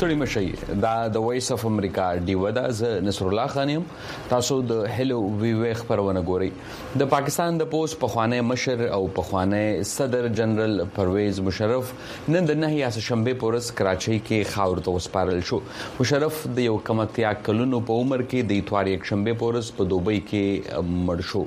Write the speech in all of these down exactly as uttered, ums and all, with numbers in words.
ستړي مشي دا د وایس اف امریکا ډیو دا ز نصر الله خانم تاسو د هلو وی وی خبرونه ګوري د پاکستان د پوس پخوانی مشر او پخوانی صدر جنرال پرویز مشرف نن د نهي اس شنبه پورس کراچۍ کې خاور ته وسپارل شو. مشرف د یو کمتیا کلونو په عمر کې د اتوار یک شنبه پورس په دوبۍ کې مړ شو.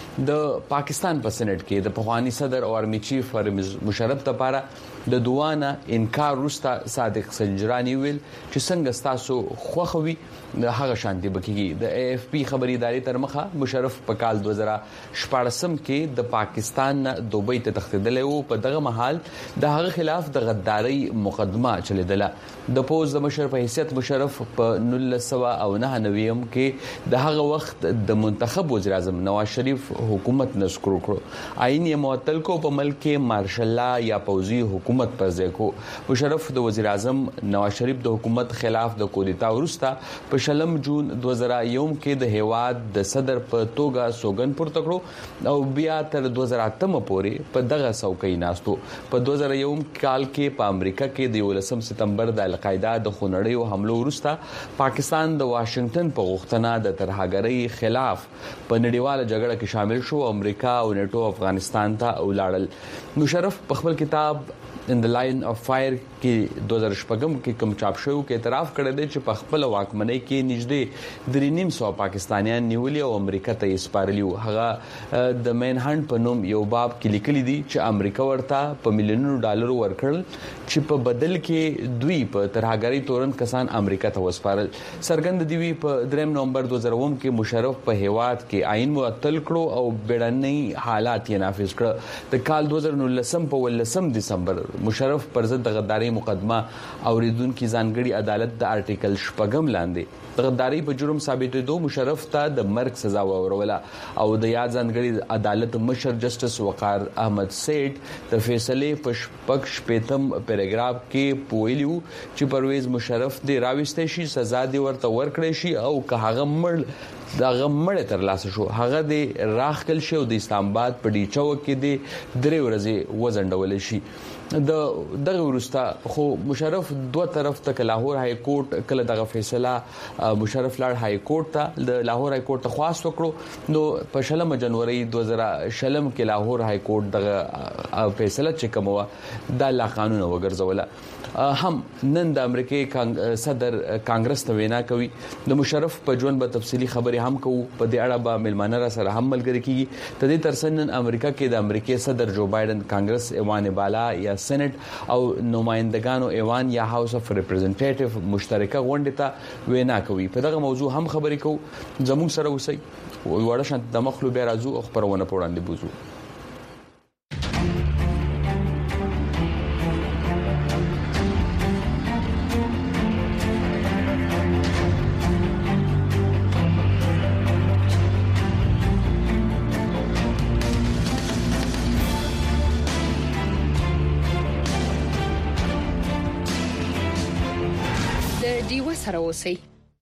د پاکستان په سېنات کې د پخوانی صدر او آرمي چیف پرویز مشرف لپاره د دوانه انکار وروسته صادق سنجرانی ویل چې څنګه تاسو خوخوي د هغه شانتي بکیږي. د اے اف پی خبري ادارې تر مخه مشرف په کال دوه زره شپږم کې د پاکستان دوبۍ ته تښتیدلی او په دغه محل د هغه خلاف د غداري مقدمه چلیدله. د پوز د مشر په حیثیت مشرف په نولس سوه او نهه نوي کې د هغه وخت د منتخب وزیر اعظم نواز شریف حکومت نسکور کړو. آئین یې معطل کو په ملک کې مارشل لا یا پوزي حکومت پر ځای کو. مشرف د وزیر اعظم نواز شریف د حکومت خلاف د کودتا وروسته په شلم جون دوه زره یو کې د هیواد د صدر په توګه سوګن پورته کړو او بیا تر دوه زره اته پورې په دغه څوکۍ ناستو. په دوه زره یو کال کې په امریکا کې د یولسم سپتمبر د القاعده د خونړیو حملو وروسته پاکستان د واشنگټن په غوښتنه د ترهګرۍ خلاف په نړیواله جګړه کې شامل شو. امریکا او نیټو افغانستان ته ولاړل. مشرف په خپل کتاب ان د لاین اف فایر کې دوه زره شپږم کې کوم چاپ شو کې اعتراف کړی دی چې په خپل واکمنۍ کې نږدې درې نیم سو پاکستانیان نیولي او امریکا ته یې سپارلي وو. هغه د مین هانډ په نوم یو باب کې لیکلي دي چې امریکا ورته په میلیونونو ډالر ورکړل چې په بدل کې دوی په ترهګرۍ تورن کسان امریکا ته وسپارل. سرګند دی وی په دریم نومبر دوه زره اووه کې مشرف په هیواد کې آئین معطل کړو او بیړنۍ حالات یې نافذ کړ. د کال دوه زره نولسم په ولسم دسمبر مشرف پر ضد غداري مقدمه اوریدونکو ځانګړي عدالت د آرټیکل شپږم لاندې د غداري په جرم ثابتېدو مشرف ته د مرګ سزا وروله او د یاد ځانګړي عدالت مشر جسټس وقار احمد سیټ د فیصله په شپږ شپږم پیراګراف کې پویلیو چې پرویز مشرف د راوستي شي سزا دی ورته ورکړي شي او که هغه مړ دغه مړ تر لاسه شو هغه د راخکل شو د اسلام آباد په ډیچو کې د درې ورځې وزندول شي. د دغه ورسته خو مشرف دوه طرف ته لاهور های کورټ کله دغه فیصله مشرف لاړ های کورټ ته د لاهور های کورټ ته خواست وکړو. نو په شلم جنوري دوه زره شلم کې لاهور های کورټ دغه فیصله چې کومه د لا قانون وګرځوله. هم نن د امریکای صدر کانګرس ته وینا کوي. د مشرف په ژوند به تفصيلي خبري هم کوو. په دې اړه به ملمانه را سره هم ملګری کیږي. د دې ترڅنګ نن امریکا کې د امریکای صدر جو بایدن کانګرس ایوان بالا یا سېنات او نمائندګانو ایوان یا هاوس اف ریپرزنټیټیو مشترکه غونډه ته وینا کوي. په دغه موضوع هم خبري کوو. زموږ سره اوسئ. وړه شانت د مخلو بیا راځو او خبرونه پوراندې بوزو. سره اوسئ.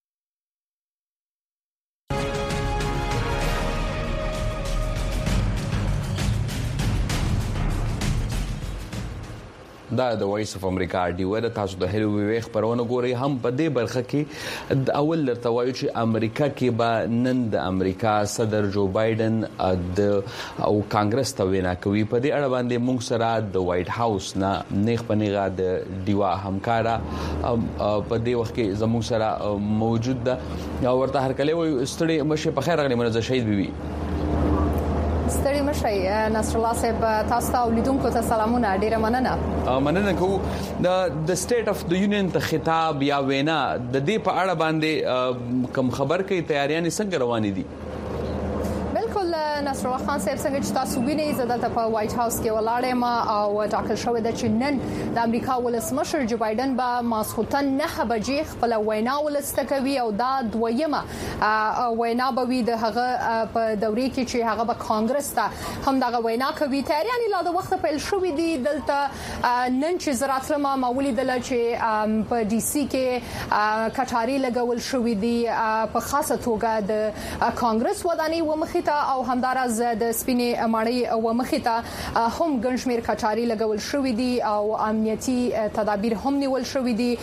دا د وایس اف امریکا ډیو د تاسو د هلو وی خبرونه ګوري. هم په دې برخه کې د اول لرته وایي چې امریکا کې به نن د امریکا صدر جو بایدن د او کانګرس ته وینا کوي. په دې اړه باندې موږ سره د وایټ هاوس نه نیغ پنیغه د ډیوا همکارا په دې وخت کې زموږ سره موجود ده او ورته هر کله وي ستړي مشه په خیر غنی منځ شهید بي ستړي مشه نصر الله صاحب تاسو ته ولیدونکو ته سلامونه. ډیره مننه. مننه کوو. د د سټیټ اف د یونین ته خطاب یا وینا د دې په اړه باندې کوم خبر کوي تیاریاں څنګه روانې دي؟ نصر الله خان صاحب څنګه چې تاسو وینئ زه دلته په وایټ هاوس کې ولاړم او ټاکل شوې ده چې نن د امریکا ولسمشر جو بایدن به ماسخوتن نه بجې خپل وینا ولسته کوي او دا دویمه وینا به وي د هغه په دورې کې چې هغه به کانګرس ته هم دغه وینا کوي. تیاریان لا د وخت پیل شوې دي. دلته نن چې زراتلمه معمولی دل چې په ډي سي کې کټاری لګول شوې دي په خاصه توګه د کانګرس ودانۍ ومخته او همدار همدارز د سپینې ماڼۍ و مخې ته هم ګنشمیر کچاري لګول شوې دي او امنیتي تدابیر هم نیول شوې دي.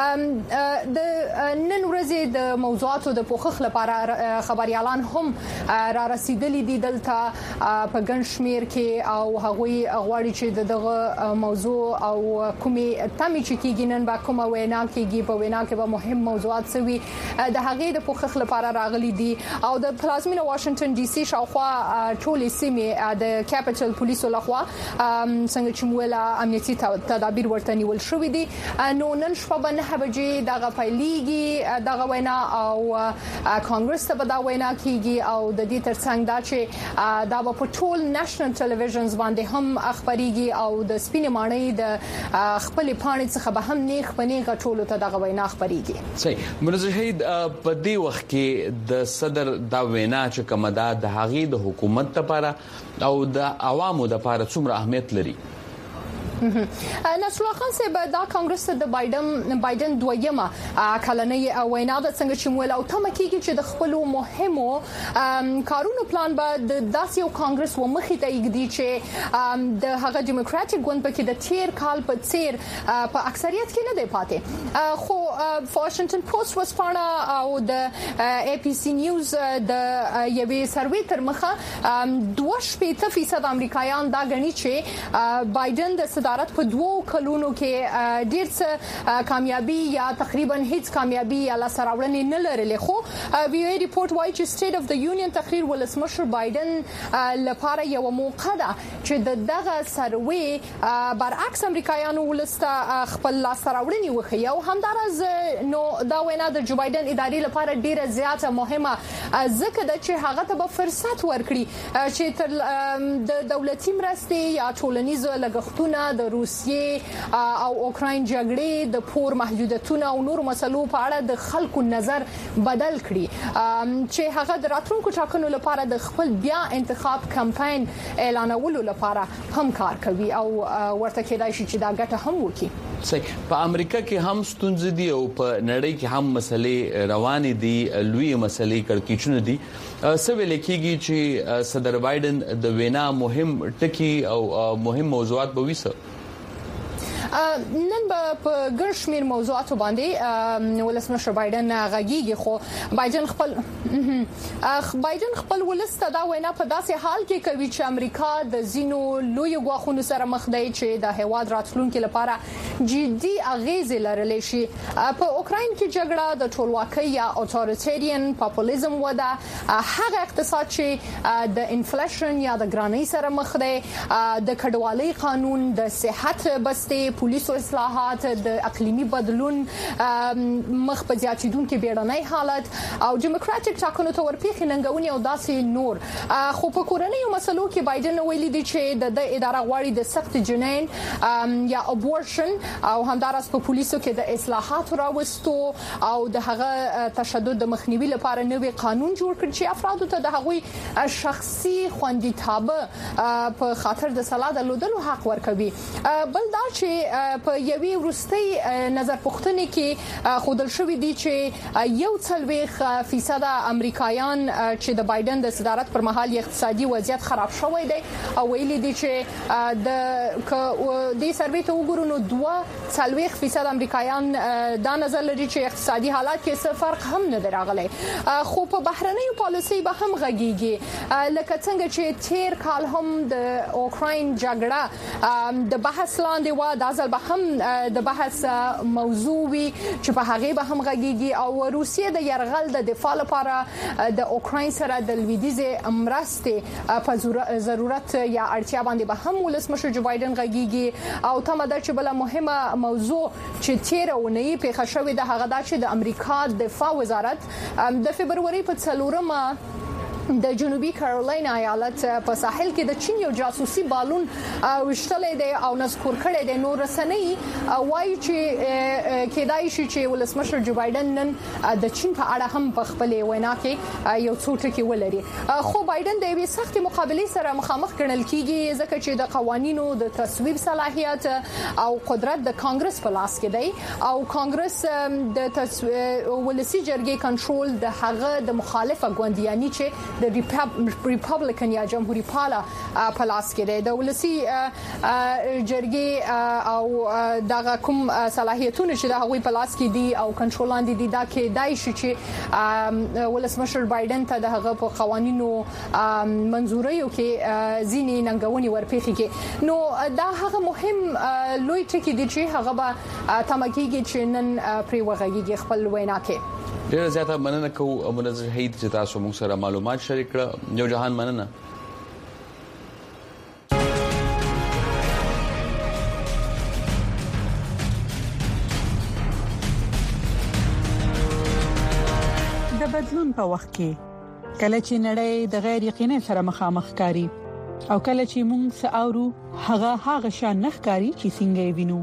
د نن ورځې د موضوعاتو د پوښښ لپاره خبريالان هم را رسیدلي دي دلته په ګنشمیر کې او هغوی غواړي چې دغه موضوع او کومې تمې چې کېږي نن با کومه وینا کېږي په وینا کې به مهم موضوعات سوي د هغې د پوښښ لپاره راغلي دي او د پلازمینه واشنگټن ډي سي شاوخوا ټولې سیمې د کیپټل پولیسو لخوا څنګه چې مولا امنیتي تدابیر ورته نیول شوې دي. نو نن شپه به نه بجې دغه پیلېږي دغه وینا او کانګرس ته به دا وینا کېږي او د دې ترڅنګ دا چې دا په ټول نېشنل ټلویزیونز باندې هم خبريږي او د سپینې ماڼۍ د خپل پاڼې څخه به هم نیخ پنې غټولو ته دغه وینا خبريږي. صحیح منظر شهید په دې وخت کې د صدر دا وینا چې کومه ده د هغې د حکومت لپاره او د عوامو لپاره څومره اهمیت لري؟ نصر الله خان صاحب دا کانګرس د بایدن بایدن دویمه کلنۍ وینا د څنګه چې مولا او تم کېږي چې د خپل مهمو کارونو پلان به د داسې یو کانګرس و مخې ته یګدي چې د هغه ډیموکراټک ګوند په کې د تیر کال په څیر په اکثریت کې نه دی پاتې. خو واشنگټن پوسټ وسپانه او د اي پي سي نیوز د یوې سروې تر مخه دوه شپږ فیصد امریکایان دا غني چې بایدن د صدارت په دوو کلونو کې ډیر څه کامیابی یا تقریبا هیڅ کامیابی یا لاسراوړنې نه لرلې. خو وی ای ریپورت وايي چې سټیټ اف د یونین تقریر ولسمشر بایدن لپاره یو موقع ده چې د دغه سروې برعکس امریکایانو ولسته خپل لاسراوړنې وخی او همدارز نو دا وینا د جو بایدن ادارې لپاره ډیره زیاته مهمه ځکه د چې هغه ته به فرصت ورکړي چې تر د دولتي مرستې یا ټولنیزو لګښتونو د روسیې او اوکراین جګړې د پور محدودیتونو او نور مسلو په اړه د خلکو نظر بدل کړي چې هغه د راتلونکو ټاکنو لپاره د خپل بیا انتخاب کمپاین اعلانولو لپاره هم کار کوي او ورته کېدای شي چې دا ګټه هم وکړي. صحیح په امریکا کې هم ستونزې دي او په نړۍ کې هم مسلې روانې دي لوی مسلې کړکېچونه دي. څه ویل کېږي چې صدر بایدن د وینا مهم ټکي او مهم موضوعات به ویسه نن په ګرشمیر موضوعاتو باندې ولسمشر بایدن غږیږي. خو بایدن خپل بایدن خپل ولسته دا وینا په داسې حال کې کوي چې امریکا د زینو لوی غواخونو سره مخ دی چې د هواد راتلونکو لپاره جدي اغیزې لرلې شي. په اوکراین کې جګړه د ټولواکۍ یا اتوریټریان پاپولیزم وده هغه اقتصاد چې د انفلیشن یا د ګرانۍ سره مخ دی د کډوالۍ قانون د صحت بستې پولیسو اصلاحات د اقلیمي بدلون مخ په زیاتیدونکو بیړنۍ حالت او ډیموکراټک ټاکنو ته ورپېښې ننګونې او داسې نور. خو په کورنیو مسلو کې بایدن ویلي دی چې د اداره غواړي د سخت جنین یا ابورشن او همدارس په پولیسو کې د اصلاحاتو راوستو او د هغه تشدد د مخنیوي لپاره نوې قانون جوړ کړي چې افرادو ته د هغوی شخصي خوندیتاب په خاطر د سلا درلودلو حق ورکوي. بل دا چې په یوې وروستۍ نظر پوښتنې کې خودل شوې دي چې یو څلويخ فیصد امریکایان چې د بایدن د صدارت پر مهال اقتصادي وضعیت خراب شوی دی او ویلي دي چې د دې سروې ته وګورو نو دوه څلويخ فیصد امریکایان دا نظر لري چې اقتصادي حالات کې څه فرق هم نه راغلی. خو په بهرنیو پالیسي به هم غږیږي لکه څنګه چې تیر کال هم د اوکراین جګړه د بحث لاندې و دا ځل به هم د بحث موضوع وي چې په هغه به هم غږیږي او روسیه د يرغل د دفاع لپاره د اوکراین سره د لویدیزه مرستې په ضرورت یا اړتیا باندې به هم ولسمشر جو بایدن غږیږي او تمه ده چې بل مهمه موضوع چې تیر اونۍ په خښوي د هغه د امریکا دفاع وزارت د فبرवरी په څلورمه د جنوبي کارولاینا ایالت په ساحل کې د چین یو جاسوسي بالون وشتلې دی او نذکر کړی دی. نو رسنۍ وایي چې کېدای شي چې ولسمشر جو بایدن نن د چین په اړه هم په خپل وینا کې یو څو ټکي ولري. خو بایدن د یوې سختې مقابلې سره مخامخ ګڼل کیږي ځکه چې د قوانینو د تصویب صلاحیت او قدرت د کانګرس په لاس کې دی او کانګرس د ولسی جرګې کنټرول د هغه د مخالفه ګوندیانی چې د ریپبلیکن یا جمهوریت پاله په لاس کې دی. د ولسی جرګې او دغه کوم صلاحیتونه چې د هغوی په لاس کې دي او کنټرول دي دا کې دای شي چې ولسمشر بایدن ته د هغه په قوانینو منځوريو کې ځینې ننګونی ورپېخي کې. نو دا هغه مهم لوی ټکی دی چې هغه به تمکیږي چې نن پرې وغږیږي خپل وینا کې. ډیره زیاته مننه کوم منظر هید چې تاسو موږ سره معلومات شریک کړ. یو جهان مننه. د بدلون په وخت کې کله چې نړۍ د غیر یقیني سره مخامخ کاری او کله چې موږ ساورو هغه هغه شان نخکاری چې څنګه وینو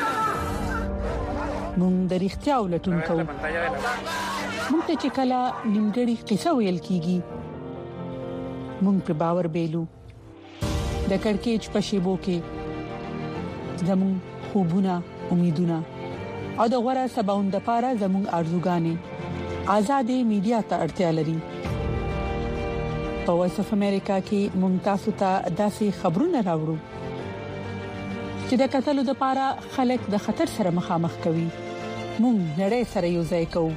موږ د اړتیا ولټون کوو. موږ ته چې کله نیمګړی قصه ویل کیږي موږ په باور بیلو. د کڑکېچ په شیبو کې زموږ خوبونه امیدونه او د غوړه سباوند لپاره زموږ ارزوګانې آزادې میډیا ته اړتیا لري. په وایس اف امریکا کې ممتاز ته داسې خبرونه راوړو چې د قتل لپاره خلک د خطر سره مخامخ کوي. مونږ نړۍ سره یو ځای کوو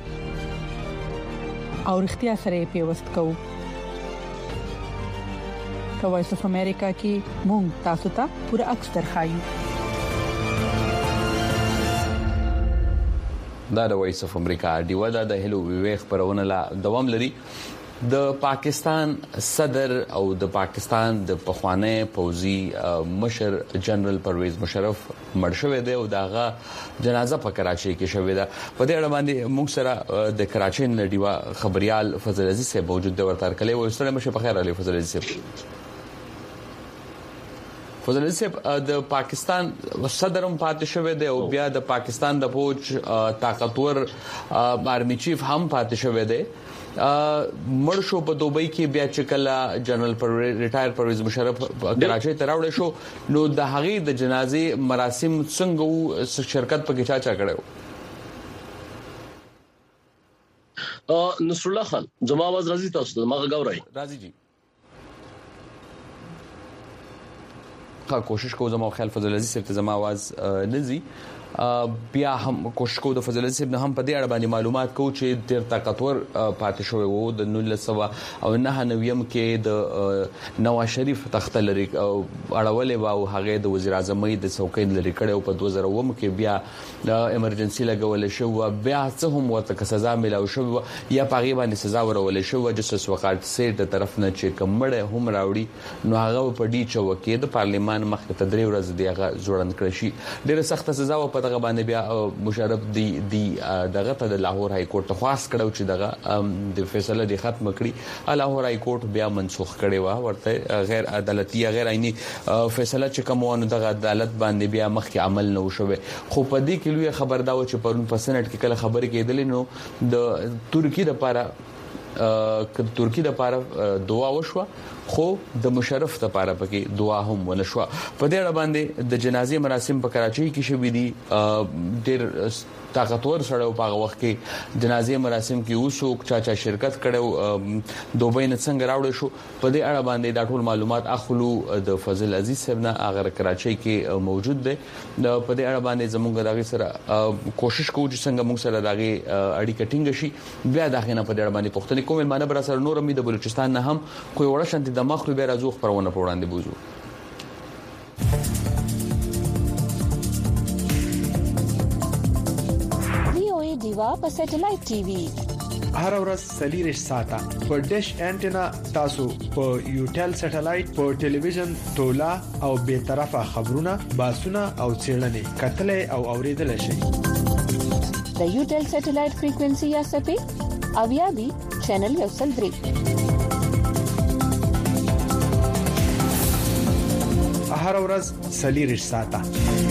او اړتیا سره پیوست کوو. په وایس اف امریکا کې مونږ تاسو ته پوره عکس درخایو. دا د وایس اف امریکا ډیو دا د هلو ویوخ پرونه لا دوام لري. د پاکستان صدر او د پاکستان د پخوانی پوزي مشر جنرال پرویز مشرف مړ شوی دی او داغه جنازه په کراچۍ کې شوې ده. په دې اړه باندې موږ سره د کراچۍ نړیوا خبريال فضل عزیز صاحب موجود دی. ورته کله و سره مشه په خیر علي فضل عزیز صاحب. فضل عزیز صاحب د پاکستان صدرم پاتې شوی دی او بیا د پاکستان د فوج طاقتور آرمي چیف هم پاتې شوی دی. مړ شو په دوبۍ کې بیا چې کله جنرال پرویز ریټایر پرویز مشرف کراچۍ ته راوړل شو نو د هغې د جنازې مراسم څنګه شرکت پکې چا چا کړو؟ نصر الله خان زما आवाज راځي تاسو ته؟ ما غوړای راځي جی. ښه کوشش کوم زما خیال فضل عزیز صاحب ته زما आवाज نزي. بیا هم کوشش کوو د فضل عزیز صاحب نه هم په دې اړه باندې معلومات کوو چې ډېر طاقتور پاتې شوی وو د نولس سوه او نه نویم کې د نواز شریف تخت لري او اړولې او هغه د وزیر اعظم د څوکۍ لري کړو په دوه زره اووه کې بیا د ایمرجنسي لګول شو بیا څه هم ورته سزا ملاو شو یا پاغي باندې سزا ورول شو جسټس وقایت سي د طرف نه چې کمړه هم راوړي نو هغه په دې چوکۍ د پارلیمان مخ ته درې ورځې دی هغه جوړن کړی شي. ډېر سخت سزا په دغه باندې بیا مشرف دی دی دغه ته د لاهور های کورټ خاص کړو چې دغه د فیصله دی ختم کړي. لاهور های کورټ بیا منسوخ کړي وا ورته غیر عدالتي غیر عیني فیصله چې کومونه دغه عدالت باندې بیا مخکې عمل نه وشوي. خو په دې کې لوی خبر دا و چې پرون په سنټ کې کله خبرې کېدلې نو د ترکی لپاره ک ترکی لپاره دعا وشوه خو د مشرف لپاره پکې دعا هم ونشوه. په دې اړه باندې د جنازې مراسم په کراچۍ کې شوې دي. ډېر طاقتور سره په هغه وخت کې جنازې مراسم کې اوسو چا چا شرکت کړو دوبۍ نه څنګه راوړل شو په دې اړه باندې دا ټول معلومات اخلو د فضل عزیز صاحب نه هغه کراچۍ کې موجود دی. په دې اړه باندې زموږ دغه سره کوشش کوو چې څنګه موږ سره دغه اړیکه ټینګ شي. بیا دغه نه په دې اړه باندې پوښتنه کوم معنی بر سره نور امید بلوچستان نه هم کوئی وړه شانتي د مخ به راځو خبرونه په وړاندې بوزو. دیوا په سټلایټ ټي وي هر ورځ سلیریش ساته په ډیش انټینا تاسو په یوټل سټلایټ په ټلویزیون تولا او به طرفه خبرونه باسونه او چیرلنې کتلې او اوریدل شي. د یوټل سټلایټ فریکوئنسي یا سپې او یا بي چینل یو سل درې هر ورځ سلیریش ساته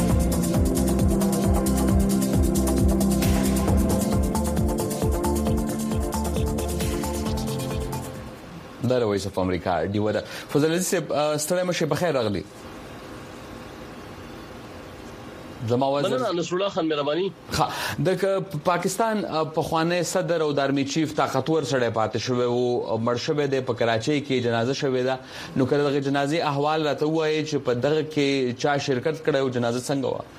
دا د وایس اف امریکا ډیو دا فضل عزیز صاحب ستړی مشه په خیر راغلی. زما وزیر نصر الله خان مهرباني د پاکستان په خوانه صدر او د آرمي چیف طاقتور سره پاتې شوی او مړ شوی د په کراچۍ کې جنازه شوی دا نو کله د جنازې احوال راته وایي چې په دغه کې چا شرکت کړي او جنازه څنګه و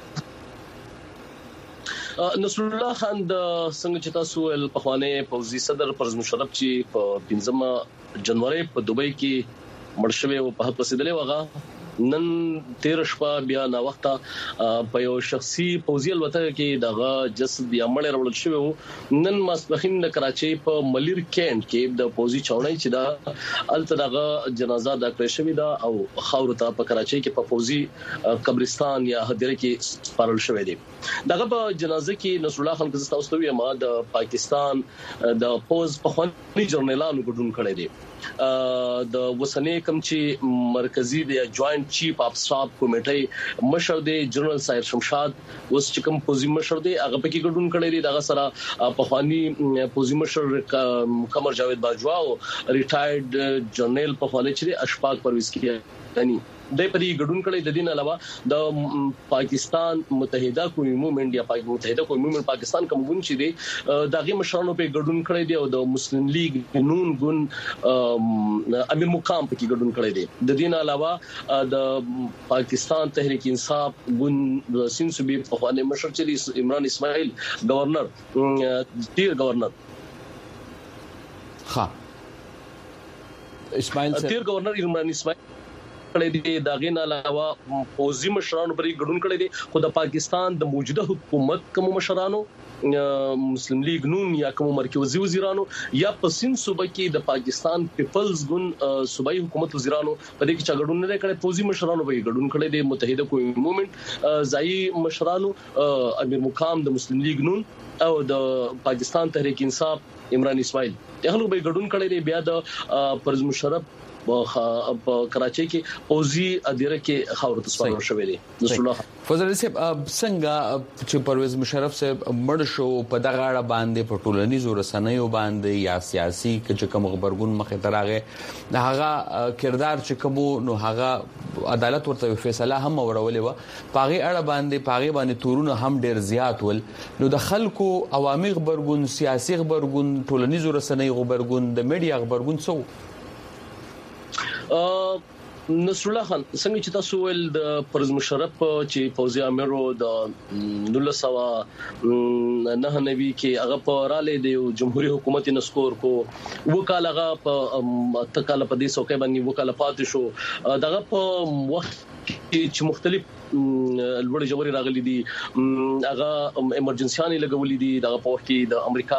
نصر الله خان د څنګه چې تاسو ول په خوانه فوزي صدر پرز مشرف چې په پنځمه جنوري په دوبۍ کې مړ شوی او په حق رسیدلې وغه نن تیر شپه بیا نا وخت په یو شخصي فوزي الوتکه کې دغه جسد یا مړ وړل شوی نن ماسپخین د کراچۍ په ملیر کینټ کې د فوزي چاونۍ چې دا الته دغه جنازه د کړې شوی دا او خاور ته په کراچۍ کې په فوزي قبرستان یا هدیره کې سپارل شوی دی دغه په جنازه کې نصر الله خان کزستا اوسوي ما د پاکستان د پوز په خواني جرنیلانو ګډون کړی دی د وسنې کم چې مرکزی د جوائنٹ چیف اف سټاف کمیټې مشر دی جنرال سایر شمشاد اوس چې کوم پوزي مشر دی هغه پکې ګډون کړی دی دغه سره په خواني پوزي مشر قمر جاوید باجوا او ریټایرډ جنرال په خواني چې اشفاق پرویز کیانی د پدې ګډون کړي د دین علاوه د پاکستان متحده قومي موومېنټ یا پاک متحده قومي موومېنټ پاکستان کوم ګوند چې دی دغه مشرانو په ګډون کړي دی او د مسلم لیگ نون ګوند امیر مقام په کې ګډون کړي دی د دین علاوه د پاکستان تحریک انصاف ګوند د سین صوبې په خوانه مشر چې عمران اسماعیل گورنر ډیر گورنر ها اسماعیل ډیر گورنر عمران اسماعیل کړي دي دا غین علاوه فوزي مشرانو پرې ګډون کړي دي خو د پاکستان د موجوده حکومت کوم مشرانو مسلم لیگ نون یا کوم مرکزی وزیرانو یا پسین صوبه کې د پاکستان پیپلز ګوند صوبایي حکومت وزیرانو په دې کې چې ګډون نه کړي فوزي مشرانو به ګډون کړي دي متحده قومي موومېنټ ځایي مشرانو امیر مقام د مسلم لیگ نون او د پاکستان تحریک انصاف عمران اسماعیل دغه به ګډون کړي دي بیا د پرز مشرف په کراچۍ کې فوزي اداره کې خاور تسپارل شوې دي نصر الله فضل صاحب څنګه چې پرویز مشرف صاحب مړ شو په دغه اړه باندې په ټولنیزو رسنیو باندې یا سیاسي چې کوم خبرګون مخې ته راغی هغه کردار چې کوم نو هغه عدالت ورته فیصله هم ورولې و پاغي اړه باندې پاغي باندې تورونه هم ډیر زیات ول نو د خلکو عوامي خبرګون سیاسي خبرګون ټولنیزو رسنیو خبرګون د میډیا خبرګون څو نصر الله خان څنګه چې تاسو ول د پرز مشرف چې فوزي امیرو د نولس سوا نه نوي کې هغه په رااله د جمهوریت حکومت نسکور کو وکاله په تکاله په دې سوکې باندې وکاله پاتې شو دغه په وخت چې مختلف لوړ جوړي راغلي دي هغه ایمرجنسياني لګولې دي د په وخت کې د امریکا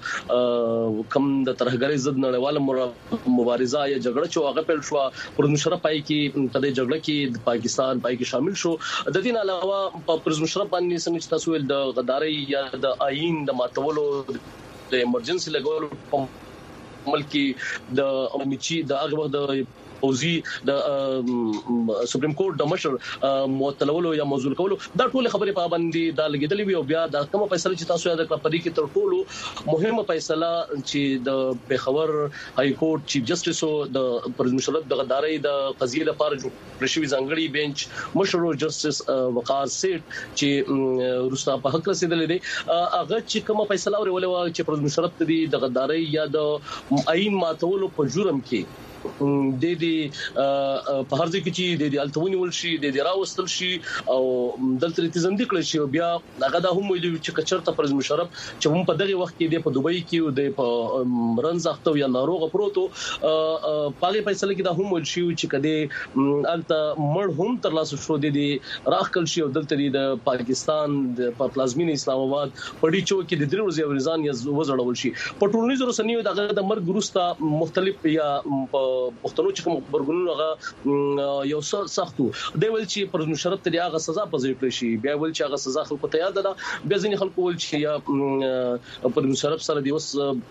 د کم د ترهګرۍ ضد نړیواله مبارزه یا جګړه چې هغه پیل شو پر مشرف پای کې په دې جګړه کې د پاکستان پای کې شامل شو د دې علاوه په پر مشرف باندې څنګه چې تاسو ول د غداري یا د آئین د ماتولو د ایمرجنسي لګولو په ملک د امچي د هغه وخت د فوزي د سپریم کورټ د مشر معطلولو یا موضوع کولو دا ټول خبرې په باندې دا لګیدلې وي او بیا د کومه فیصله چې تاسو یاد کړئ په دې کې تر ټولو مهمه فیصله چې د پیښور های کورټ چیف جسټس او د پرز مشرف د غداري د قضیې لپاره جوړ شوی ځانګړي بنچ مشر جسټس وقار سیټ چې روستا په حق رسیدلې دي هغه چې کومه فیصله ورولې چې پرز مشرف د غداري یا د آئین ماتولو په جرم کې د دې په هر ځای کې چې د دې التونی ول شي د دې راوستل شي او دلته تیزندې کړی شي بیا هغه د هم ویل چې کچرته پرز مشرف چې هم په دغه وخت کې د په دوبۍ کې د په رنځختو یا ناروغ پروتو پاګې فیصله کې د هم ویل شي چې کده الته مړ هم تر لاسه شو د دې راخل شي او دلته د پاکستان د پلازمین اسلام آباد پړی چوک کې د درې ورځې ورزان یا وزړول شي په ټولنیزو رسنیو دغه د مرګ ګروستا مختلف یا پښتنو چې کوم خبرګونونه هغه یو څه سختو دی ول چې پر مشرف ته هغه سزا پځې کړی شي بیا ول چې هغه سزا خلکو ته یاد ده بیا ځینې خلکو ول چې یا پر مشرف سره دی وس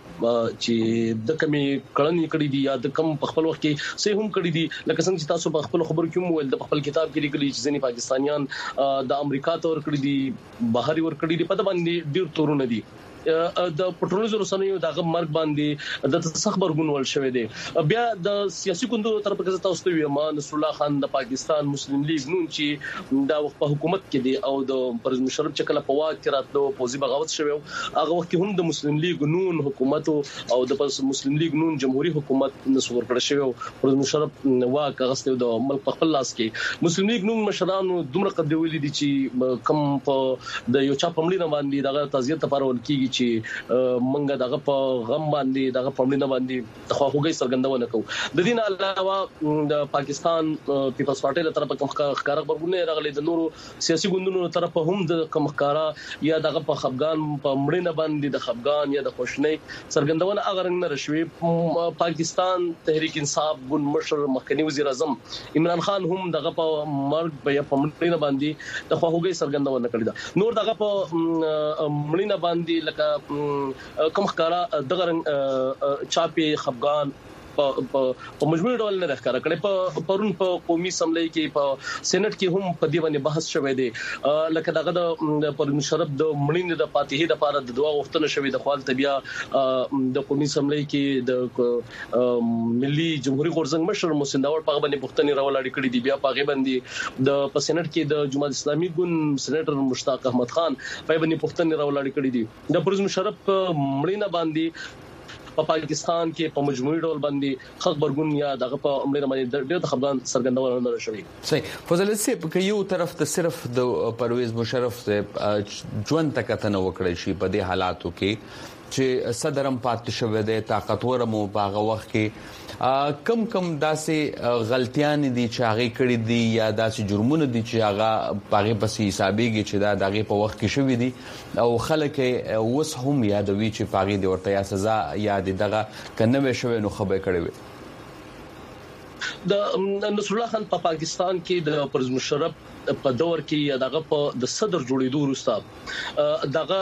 چې د کمی کړنې کړې دي یا د کم په خپل وخت کې سه هم کړې دي لکه څنګه چې تاسو په خپل خبرو کې مو ول د خپل کتاب کې لیکلي چې ځینې پاکستانیان د امریکا ته ور کړې دي بهر ور کړې دي په باندې ډیر تورونه دي د پټرولز رسنیو دغه مرګ باندې د تخبرګون ول شوې دي. بیا د سیاسي ګوندونو طرف کې تاسو ته ویما نصر الله خان د پاکستان مسلم لیگ نون چې دا وخت په حکومت کې دی او د پرز مشرف چې کله په واک کې راتلو پوزي بغاوت شوی هغه وخت هم د مسلم لیگ نون حکومت او د مسلم لیگ نون جمهوریت حکومت نسور کړ شوی پرز مشرف واک غسته د ملک په خپل لاس کې مسلم لیگ نون مشرانو دومره قد ویلي دي چې کم په د یو چا پمړي نه باندې دغه تعزیت لپاره ولکېږي چې منګه دغه په غم باندې دغه پمړي نه باندې تخواخوږي څرګندونه کوي. د دې نه علاوه د پاکستان پیپلز پارټي له طرفه کوم ښکارا خبرونه راغلي د نورو سیاسي ګوندونو طرفه هم د کوم ښکارا یا دغه په خفګان په مړینه باندې د خفګان یا د خوشنۍ څرګندونه هغه رنګ نه رشوي. پاکستان تحریک انصاف ګوند مشر مخکنی وزیر اعظم عمران خان هم دغه په مرګ یا په مړینه باندې د خواخوږي څرګندونه کړې ده. نور دغه په مړینه باندې لکه کوم ښکارا دغه رنګ چاپی خفګان په مجموعي ډول نه راخاره کړي. په پرون په قومي اسمبلی کې په سېنات کې هم په دې باندې بحث شوی دی لکه دغه د پر مشرف د مړینې د فاتحې د لپاره د دعا غوښتنه شوې د خپل طبيعه د قومي اسمبلی کې د ملي جمهوریت غورځنګ مشر محسن داور په باندې پښتني راولاړې کړې دي. بیا په باندې د په سېنات کې د جماعت اسلامي ګوند سېنیټر مشتاق احمد خان په باندې پښتني راولاړې کړې دي. د پر مشرف مړینه باندې په پاکستان کې په مجموعي ډول باندې خبرګون یا دغه په امر باندې ډېر د خبرګون څرګندونه نه شوي. صحیح. فضل صاحب که یو طرف ته صرف د پرویز مشرف ژوند تکتنه وکړي شي په دې حالاتو کې چې صدرم پات شوه د طاقتور مو باغه وخت کې کم کم داسې غلطیان دي چې هغه کړی دي یا داسې جرمونه دي چې هغه باغه پسې حسابيږي چې دا دغه په وخت کې شوی دي او خلک اوس هم یادوي چې باغه د ورته یا سزا یا دغه کنه شوی نو خبره کړی وي. د نصر الله خان په پاکستان کې د پرز مشرف په دور کې دغه په د صدر جوړېدو وروسته دغه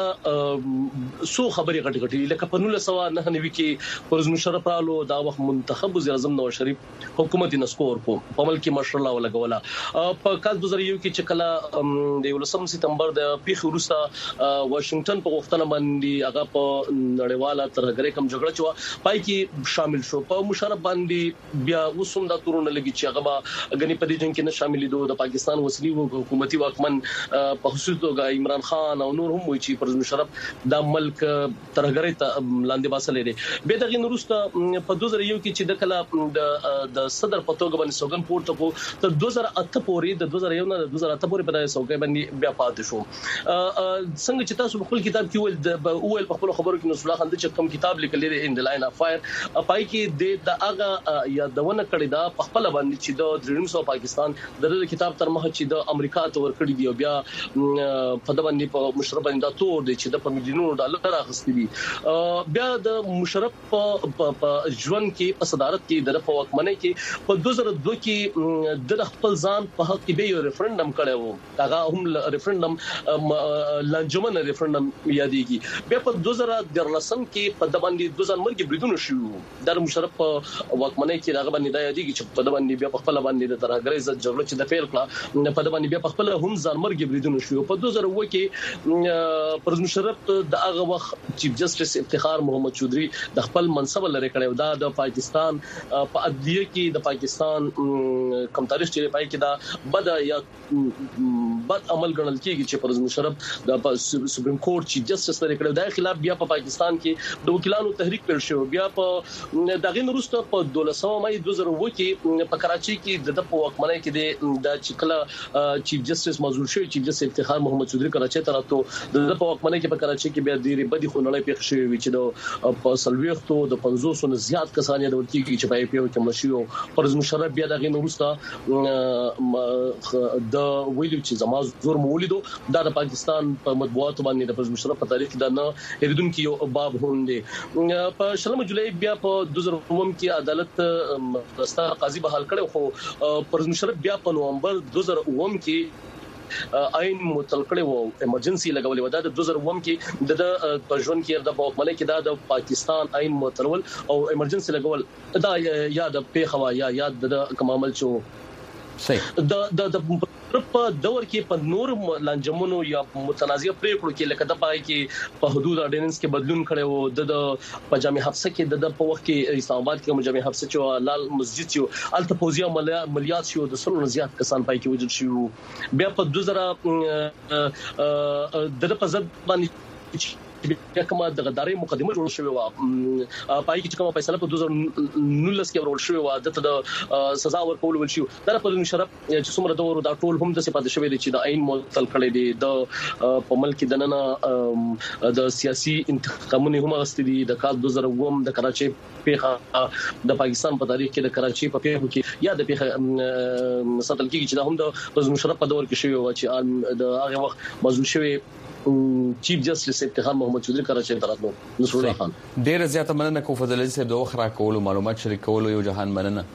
سو خبري غټ غټي لکه په نولس سوه نهه نوي کې پرز مشرف رالو دا وخت منتخب وزیر اعظم نواز شریف حکومت نسکور کو په ملک مشر الله ولګولا په کال دوه زره یو کې چې کله د یولسم سپتمبر د پیښ وروسته واشنگټن په غوښتنه باندې هغه په نړیواله ترهګرۍ کوم جګړه چوا پای کې شامل شو. په مشرف باندې بیا وسوم د تورونه لګي چې هغه غني په دې جنگ کې نه شامل دي. د پاکستان وسلي حکومتي واکمن په خصوص توګه عمران خان او نور هم وایي چې پرز مشرف د ملک ترهګرۍ ته لاندې باسلې دي. به دغه نورسته په دوه زره یو کې چې د کله د صدر په توګه باندې سوګن پورته کو تر دوه زره اته پورې د دوه زره یو نه د دوه زره اته پورې په دغه سوګن باندې بیا پاتې شو. څنګه چې تاسو په خپل کتاب کې ول اول په خپل خبرو کې نصر الله خان د کوم کتاب لیکلی دی ان د لاین اف فایر پای کې د هغه یادونه کړې ده په خپل باندې چې د دریم سو پاکستان د کتاب تر مخه چې د امریکا ته ورکړي دی او بیا په د باندې په مشرف باندې دا تور دی چې د په مليونونو ډالر راغستې دي. بیا د مشرف په ژوند کې په صدارت کې د په واکمنۍ کې په دوه زره دوه کې د خپل ځان په حق کې به یو ریفرندم کړی وو. هغه هم ریفرندم لنجمن ریفرندم یادېږي. بیا په دوه زره درلسم کې په د باندې دوه ځان مرګ بریدونه شو د مشرف په واکمنۍ کې هغه باندې دا یادېږي چې په د باندې بیا په خپل باندې د ترهګرۍ ضد جګړه چې د فعل کړه په د باندې بیا په خپل هم ځانمرګ بریدونه شو. په دوه زره اووه کې پرز مشرف د هغه وخت چیف جسټس افتخار محمد چودري د خپل منصب لري کړو. دا د پاکستان په عدلیه کې د پاکستان کم تاریخ چې پای کې دا بد یا بد عمل ګڼل کېږي چې پرز مشرف د سپریم کورټ چیف جسټس لري کړو. دا خلاف بیا په پاکستان کې د وکیلانو تحریک پیل شو. بیا په دغه وروسته په دولسمه مې دوه زره اووه کې په کراچي کې د واکمنۍ کې د چکلا چیف جسټس موضوع شوی چیف جسټس افتخار محمد چودري کراچي ته راته د په واکمنۍ کې په کراچي کې بیا ډېری بدی خونړۍ پیښ شوې وي چې د په سلويختو د پنځوس نه زیات کسان یې د ورتي کې چې په پی او کې مشیو پرز مشرف بیا دغه نورسته د ویلو چې زما زور مولیدو د پاکستان په مطبوعات باندې د پرز مشرف په تاریخ دا نه هریدونکو یو باب هوندې. په شلمه جولای بیا په دوه زره اووه کې عدالت راستا قاضي بحال کړو خو پرز مشرف بیا په نومبر دوه زره اووه کې آئین متل کړي وو ایمرجنسي لګولې و دا د دوه زره اووه کې د پژون کې د واکمنۍ کې دا د پاکستان آئین متلول او ایمرجنسي لګول دا یا د پیښوا یا یا د کوم عمل شو صحیح د د په دور کې په نور لانجمونو یا متنازعه پریکړو کې لکه د پای کې په حدود اډیننس کې بدلون کړي وو د په جامع حفصه کې د په وخت کې اسلام آباد کې جامع حفصه چې لال مسجد چې الته پوزیا مليات شو د سلو زیات کسان پای کې وجود شو بیا په دوه زره د په ځد باندې بیا کومه د غداري مقدمه جوړ شوې و پای کې کومه فیصله په دوه زره نولس کې ورول شوې و د سزا ورکول ول شو در په مشرف چې څومره دور دا ټول هم د سپاده شوې دي چې د عین معطل کړي دي د په ملک د نن د سیاسي انتخابونو هم غستې دي د کال دوه زره اووه د کراچي پیخه د پاکستان په تاریخ کې د کراچي په پیخه کې یا د پیخه ساتل کېږي چې دا هم د مشرف په دور کې شوې و چې د هغه وخت موضوع شوې چیف جسټس ابتخار محمد چودري کراچي تراتلو نصر الله خان ډیر زیاته مننه کو فضل عزیز صاحب د وخت راکول معلومات شریکول یو جهان مننه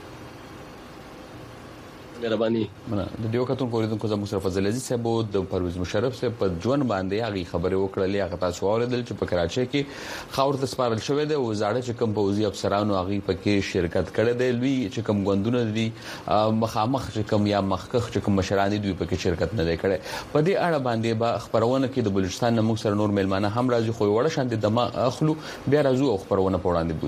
مهرباني مننه د دیو کتون کوریدونکو زموږ سره فضل عزیز صاحب د پرویز مشرف صاحب په ژوند باندې هغه خبره وکړلې هغه تاسو اوریدل چې په کراچي کې خاور د سپارل شوې ده او زاړه چې کوم پوزي افسرانو هغه پکې شرکت کړي دي لوی چې کوم غوندونه دي مخامخ چې کوم یا مخکخ چې کوم مشران دي پکې شرکت نه کړي په دې اړه باندې با خبرونه کې د بلوچستان نمو سره نور ملمانه هم راځي خو وړه شان د دما اخلو بیا راځو او خبرونه په وړاندې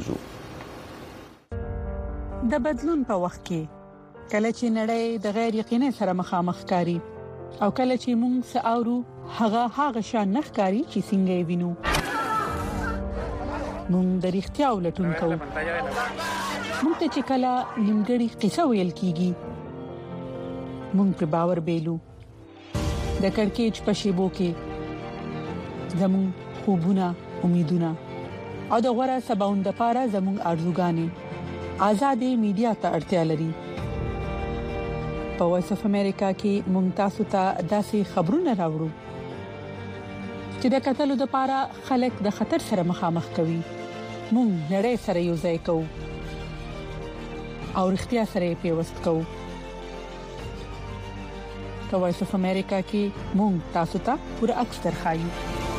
بوزو د بدلون په وخت کې کله چې نړۍ د غیر یقیني سره مخامخ کاری او کله چې موږ ساورو هغه هغه شان نخکاری چې څنګه وینو موږ د اړتیا ولټون کوو موږ ته چې کله نیمګړی قصه ویل کیږي موږ په باور بیلو د کڑکېچ په شیبو کې زموږ خوبونه امیدونه او د غوړه سباوند لپاره زموږ ارزوګانې آزادې میډیا ته اړتیا لري په وایس اف امریکا کې ممتاز ته داسې خبرونه راوړو چې د قتل لپاره خلک د خطر سره مخامخ کوي مونږ نړۍ سره یو ځای کوو او اړتیا سره پیوست کوو په وایس اف امریکا کې مونږ تاسو ته پوره عکس درخایو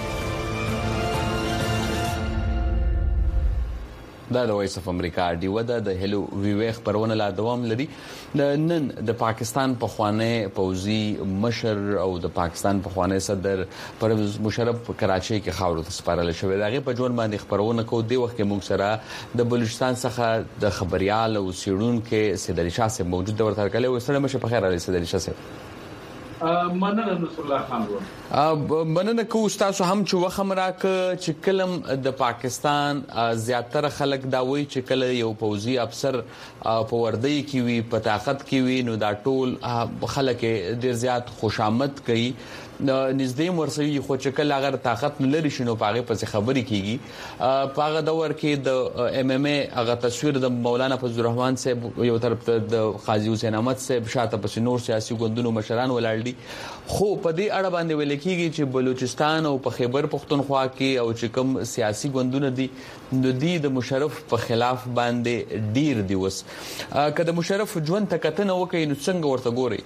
دا د وایس اف امریکا دی ودا د هلو ویوخ پرونه لا دوام لري د نن د پاکستان په خوانه پوزي مشر او د پاکستان په خوانه صدر پرویز مشرف کراچي کې خاورو ته سپارل شوې دغه په جون باندې خبرونه کو دی وخت کې موږ سره د بلوچستان څخه د خبريال او سیړون کې سید علي شاه صاحب موجود ورته کله وسره مشه په خیر علي سید علي شاه صاحب مننه نصر الله خان ورو مننه کو تاسو هم چې وخم راک چې کلم د پاکستان زیاتره خلک دا وایي چې کله یو پوزي افسر په وردی کې وي په طاقت کې وي نو دا ټول خلک ډیر زیات خوشامد کوي نږدې ورسوي خو چې کله اگر طاقت لري شنو پاغه پس خبري کیږي پاغه دور کې د ام ام ای هغه تصویر د مولانا فضل الرحمن صاحب یو طرف ته د قاضي حسین احمد صاحب شاته پس نور سیاسي ګوندونو مشران ولاړ دي خو په دې اړه باندې ویل کیږي چې بلوچستان او په خیبر پختونخوا کې او چې کوم سیاسي ګوندونه دي نو دي د مشرف په خلاف باندې ډیر دی وس کله مشرف ژوند تکتنه وکي نو څنګه ورته ګوري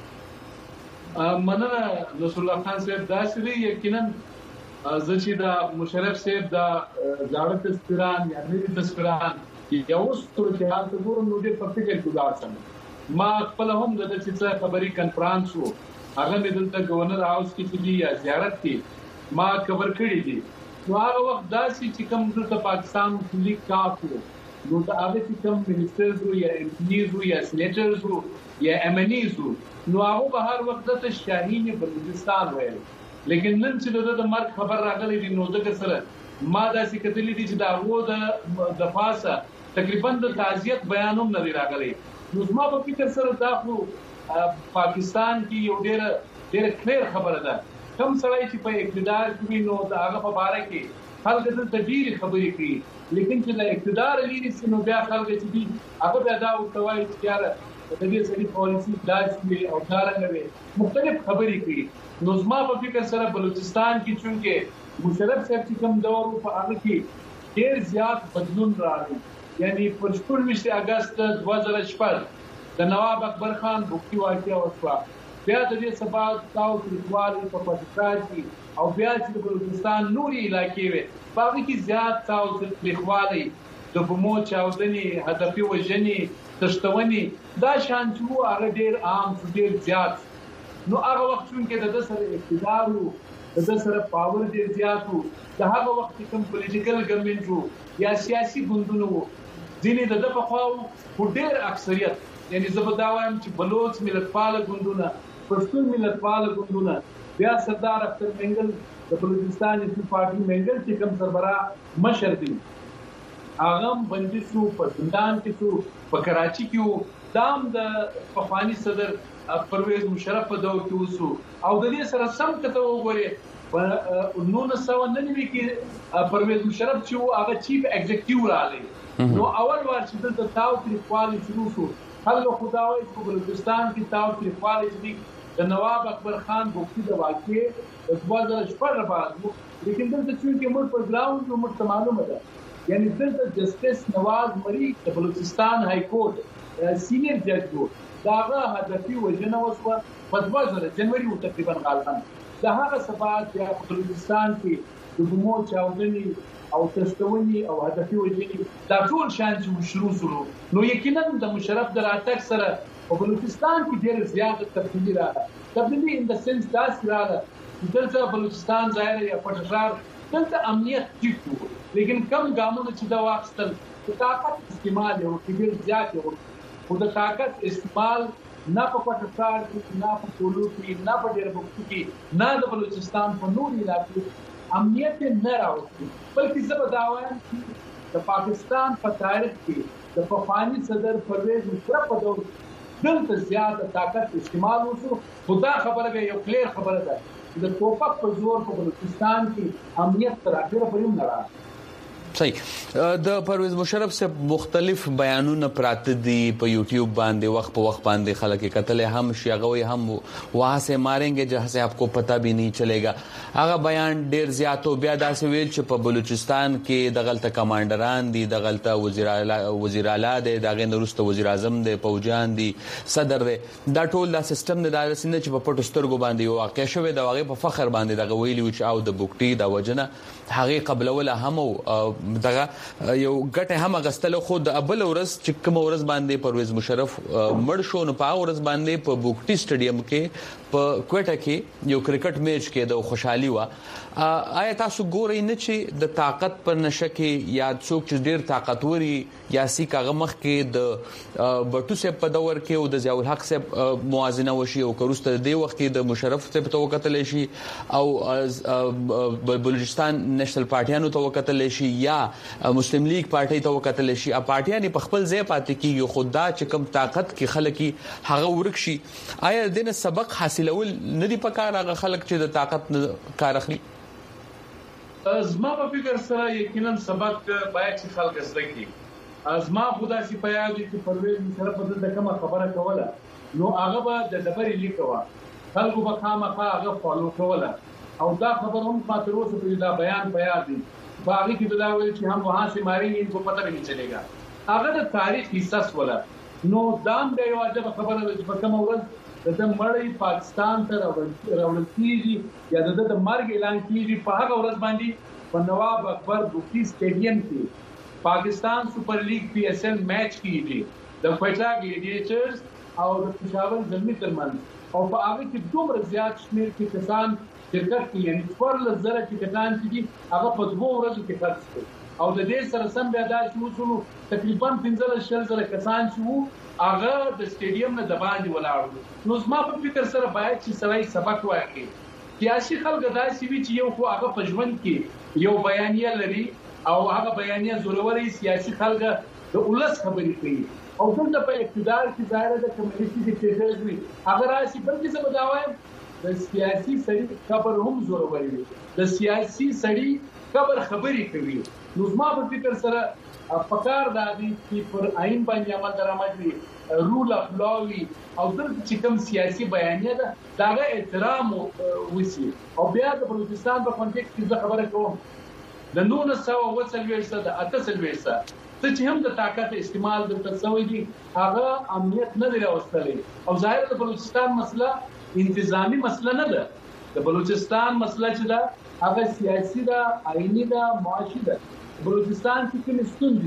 مننه نصر الله خان صاحب دا سری یقینا چې دا مشرف صاحب دا ځاړه تصویران یا نوې تصویران یو څه حالت ګورم نو دې په فکر کې راځم ما خپل هم د دې خبري کانفرنس وو هغه دلته گورنر هاوس کې چې یا زیارت کې ما کور کړی دي نو هغه وخت دا چې کوم د پاکستان لیگ کاپ نو دا هغه چې کوم منسټرز یا ایم پیز یا سېنیټرز یا ایم ان ایز نو هغه به هر وخت د شاهین بلوچستان وایي لیکن نن چې د مرګ خبر راغلی دی نو دغه سره ما دا چې کتلی دي چې دا وو د د فاسه تقریبا د تعزیت بیانوم نه راغلی نو ما په فکر سره دا خو پاکستان کې یو ډېر ډېر کلیر خبره ده کوم سړی چې په اقتدار کې نو دا هغه په اړه کې خلک د تدبیر خبرې کوي لیکن چې د اقتدار لري نو بیا خلک چې هغه دا او توای چې د دې سړي پالیسي داسې او کارنګوي مختلف خبرې کوي نو زما په فکر سره بلوچستان کې چونکه مشرف صاحب چې کوم دور په هغه کې ډېر زیات بدلون راغی یعنی پر شپږ اگست دوه زره شپږ د نواب اکبر خان بوختي واقعه وشوه بیا د دې سبا تاسو لیکوالي په پاتکار کې او بیا چې د بلوچستان نوري علاقې وي په هغه کې زیات تاسو لیکوالي د بمو چاودنې هدفي وژنې تشتونې دا شان چې هغه ډېر عام ډېر زیات نو هغه وخت چې د سره اقتدار وو د سره پاور ډېر زیات وو د هغه وخت کوم پولیټیکل ګورنمنت وو یا سیاسي ګوندونه وو ځینې د په خواو ډېر اکثریت یعنی زه به دا وایم چې بلوچ ملتپال ګوندونه پښتون ملتپال ګوندونه بیا سردار اختر منګل د بلوچستان اسلامي پارټي منګل چې کوم سربراہ مشر دی هغه باندې شو په زندان کې شو په کراچي کې دام د پخوانی صدر پرویز مشرف په دور کې وسو او د دې سره سم کته وګوري په نولس سوه نوي کې پرویز مشرف چې هغه چیف ایگزیکټیو راغی نو اول وار چې د تاو تریخوالي شروع شو هغه خدای په بلوچستان کې تاو تریخوالي چې د نواب اکبر خان بوختي د واقع د دوه زره شپږ بعد لیکن دلته چې موږ په ګراوند نو موږ معلومه ده یعنی دلته جسټس نواز مری د بلوچستان های کورټ سینیئر جج وو داغه هدفي وژنه وسوه په دوه زره جنوري تقریبا غالبا د هغه سبات په بلوچستان کې د بمو چاودنې او تشتونې او هدفي وژنې دا ټول شان چې شروع شول نو یقینا د مشرف د راتګ سره په بلوچستان کې ډېر زیات تبدیلی راغله تبدیلی ان د سنس داسې راغله دلته بلوچستان ظاهر یا پټشار دلته امنیت ټیټ وو لیکن کم ګامونه چې دا واخستل د طاقت استعمال یو کبیر زیات یو خو د طاقت استعمال نه په پټشار کې نه په ټولو کې نه په ډېر وخت کې نه د بلوچستان په نور علاقو امنیت نه راوستي بلکې زه به دا وایم چې د پاکستان په تاریخ کې د پخوانی صدر پرویز مشرف په دور دلته زیاته طاقت استعمال وشو خدا خبره به یو کلیر خبره ده د توپک په زور په بلوچستان کې امنیت تر اخره پورې نه راځي صحیح د پرویز مشرف سے مختلف بیانونه پراته دي په یوټیوب باندې وخت په وخت باندې خلک کتل هم شیغوي هم واه سے مارेंगे جہاں سے آپ کو پتہ بھی نہیں چلے گا هغه بیان ډیر زیات او بیا داسې ویل چې په بلوچستان کې د غلطه کمانډران دي د غلطه وزیر اعلی وزیر اعلی دي د غنورست وزیر اعظم دي فوجان دي صدر دي دا ټول دا سیستم د داسې چې په پټو سترګو باندې واقع شوی دا هغه په فخر باندې د غویلی او او د بوکټي دا وجنه هغه قبل ولا هم دغه یو ګټه هم غستل خو د ابل ورځ چې کوم ورځ باندې پرویز مشرف مړ شو نو په ورځ باندې په بوکټي سټیډیم کې په کوټه کې یو کرکټ میچ کې د خوشحالي وا آیا تاسو ګورئ نه چې د طاقت پر نشه کې یا څوک چې ډیر طاقتوري یا سی کاغه مخ کې د بټو سه په دور کې او د ضیاء الحق سه موازنه وشي او کروسته دی وخت کې د مشرف سه په توکتل شي او بلوچستان نېشنل پارټیانو توکتل شي یا مسلم لیگ پارټي توکتل شي ا پارټیان په خپل ځای پاتې کیږي خدا چې کم طاقت کې خلک هغه ورک شي آیا دنه سبق حاصلول ندی پکار هغه خلک چې د طاقت کار اخلي ازما په فکر سره یقینا سبق باید چې خلک زده کړي ازما خدا سي پیاوي چې پرویز مشرف د کومه خبره کوله نو هغه به د دبرې لیکوا خلکو به خامخا هغه فالو کوله او دا خبر هم خاطر اوسه په دا بیان بیان دي باغی کی بلا ویل چې هم وہاں سے مارेंगे ان کو پتہ بھی نہیں چلے گا هغه د تاریخ حصہ ولا نو دام دی واجب خبره چې کوم ورځ د مړی پاکستان ته راوړل کیږي یا د مرګ اعلان کیږي په هغه ورځ باندې په نواب اکبر بوکټي سټیډیم کې پاکستان سپر لیگ پی ایس ایل میچ کیږي د کوټا ګلیډیټرز او د پېښور زلمی ترمنځ او په هغه کې دومره زیات شمیر کې کسان شرکت کوي یعنی څوار لزره کې کسان چې هغه په دوه ورځو کې خرڅ کړي او د دې سره سم بیا دا چې وصول تقریبا پنځه شل زره کسان چې وو هغه د سټیډیم نه د باندې ولاړ نو زما په فکر سره باید چې سړی سبق واخلي سیاسي خلک داسې وي چې یو خو هغه په ژوند کې یو بیانیه لري او هغه بیانیه زوروري سیاسي خلک د ولس خبرې کوي او دلته په اقتدار کې ظاهر ده کمیونټي ډیکټیټرز وي هغه راشي بلکې څه بداوي د سیاسي سړي خبر هم زوروري وي د سیاسي سړي خبر خبرې کوي نو زما په فکر سره پکار دادی چې پر آئین باندې عمل درآمد رول اف لا وی او د چې کوم سیاسي بیانیه ده داغه احترام وسی او بیا د بلوچستان په کانټیکس کې خبره کوم د نولس سوه اوه څلوېښت د اته څلوېښت ته چې هم د طاقت استعمال د تسوي دي هغه امنیت نه دی راوستلی او ظاهر د بلوچستان مسله انتظامی مسله نه ده د بلوچستان مسله چې ده هغه سیاسي ده آئینی ده معاشي ده بلوچستان کې کوم ستونزې دي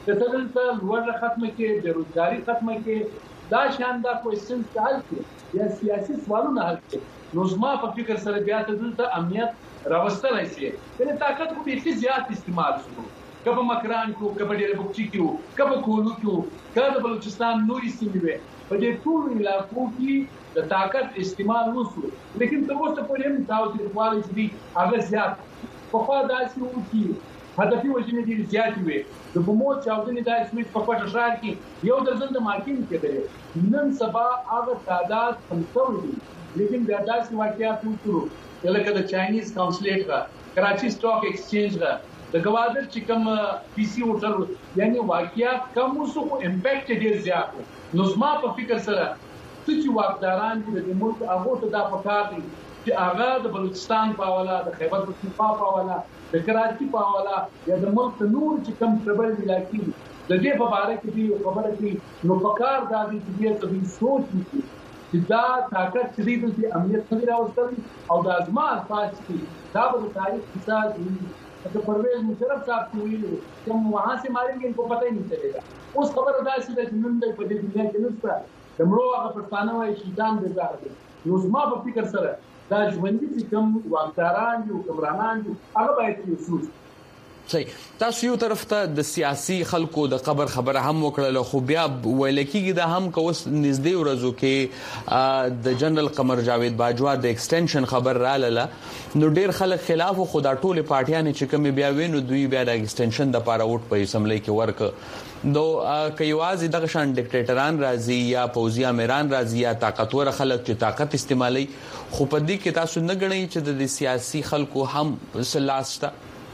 د تدلته لوړه ختمه کې د روزګاری ختمه کې دا شان دا کوېسچنز حل کړي یا سیاسي سوالونه حل کړي نو زما په فکر سره بیا تدلته امنیت راوستلای شي د طاقت کو به زیات استعمال شو کبه مکران کو کبه ډېر بوکچی کو کبه کولو کو کله بلوچستان نوري سیمې وي په دې ټول علاقو کې د طاقت استعمال وشو لیکن تر اوسه پورې هم تاسو د کوالي چې هغه زیات په خوا داسې وو چې هدفي وجنې دي زیات وي د بمو چاودنې د اسمیت په پټ شهر کې یو درځل د مارکین کېدل نن سبا هغه تعداد کمزور دي لیکن بیا داسې واقعیات وشو لکه د چاینیز کونسلیټ را کراچي سټاک ایکسچینج را د ګوادر چې کوم پی سی هوټل یعنی واقعیات کم وسو کو امپیکټ ډیر زیات نو زما په فکر سره چې واقداران د ملک هغه ته د پکار دي چې هغه د بلوچستان په حواله د خیبر پختونخوا په حواله د کراچي په حواله یا د ملک نور چې کوم ټربل علاقې د دې په اړه کې دی خبره کوي نو پکار دا دي چې دې سوچ وکړي چې دا طاقت چې د امنیت سره راوستل او د ازمان فاش کې دا به تاریخ کیسه तो परवेज मुशर्रफ साहब की हुई कि हम वहाँ से मारेंगे इनको पता ही नहीं चलेगा उस खबर अदा से जुनून दे पदे दुनिया के नुस्खा दमरो अगर प्रस्ताना हुआ शैतान बेजा है नुस्मा पर फिक्र सर दा ژوندۍ چې کوم واقداران یو کمرانان یو هغه باید یوسوس صحیح تاسو یو طرف ته د سیاسي خلکو د قبر خبره هم وکړه خو بیا ویل کېږي دا هم کوس نږدې ورځو کې د جنرال قمر جاوید باجوا د ایکسټنشن خبر رااله نو ډیر خلک خلاف خو دا ټول پارټیان چې کوم بیا وینو دوی بیا د ایکسټنشن د پاره ووټ په اسمبلی کې ورک نو کایواز دغه شان ډیکټیټران راځي یا پوزیا میران راځي یا طاقتور خلک چې طاقت استعمالي خو په دې کې تاسو نه غنئ چې د سیاسي خلکو هم سلاسته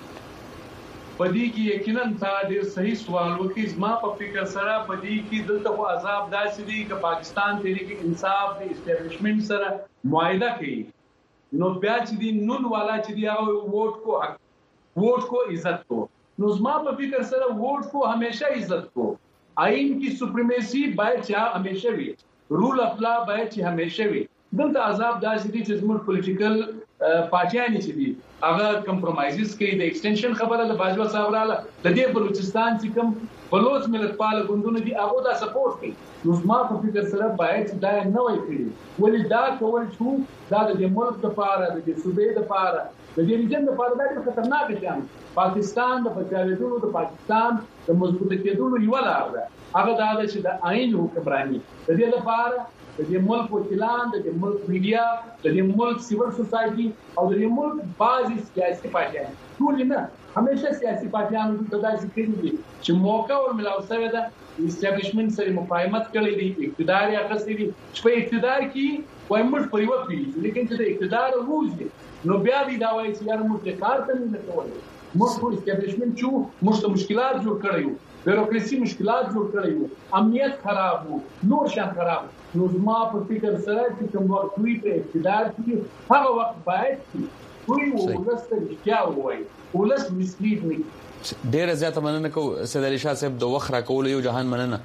پدې کې یقینا تا ډېر صحیح سوال وکړ زما په فکر سره پدې کې دلته خو عذاب داسې دي چې پاکستان تحریک انصاف د اسټابلیشمنت سره معاهده کوي نو بیا چې دی نون والا چې دی هغه ووټ کو حق ووټ کو عزت کو نو زما په فکر سره ووټ کو همیشه عزت کو آئین کی سپریمیسی باید چې همیشه وي رول اف لا باید چې همیشه وي دلته عذاب داسې دي چې زموږ پولیټیکل پارټیان چې دي هغه کمپرمایزز کوي د ایکسټنشن خبره د باجوا صاحب رااله د دې بلوچستان چې کوم بلوچ ملت پال غوندونه دي هغه دا سپورټ کوي نو زما په فکر سره باید دا نه وای کړی ولې دا کول شو دا د ملک لپاره د صوبې لپاره د دې ریجن لپاره دا ډېر خطرناک دي پاکستان د بچاوېدلو د پاکستان د مضبوط کېدلو یو لار ده هغه دا چې د آئین حکمرانی د دې لپاره د دې ملک وکیلان د دې ملک میډیا د دې ملک سیول سوسایټي او د دې ملک بعضي سیاسي پارټیان ټول نه همیشه سیاسي پارټیان د داسې کړي دي چې موقع ور ملاو شوی ده اسټابلیشمنت سره مفاهمت کړی دي اقتدار یې اخیستی دي چې په اقتدار کې وایي موږ په یو پیږو لیکن چې د اقتدار ووځي نو بیا دی دا وایي چې یار موږ کار ته نه کوو موږ په اسټابلیشمنت چې موږ مشکلات جوړ کړیو بیروکراسي مشکلات جوړ کړیو امنیت خراب وو نور شان خراب نو زما په فکر سره چې کوم وخت دوی په اقتدار کې هغه وخت باید دوی ولسته رښتیا ووایي ولس مسلید نه ډېر زیاته مننه کو سید علي شاه صاحب د وخت راکول یو جهان مننه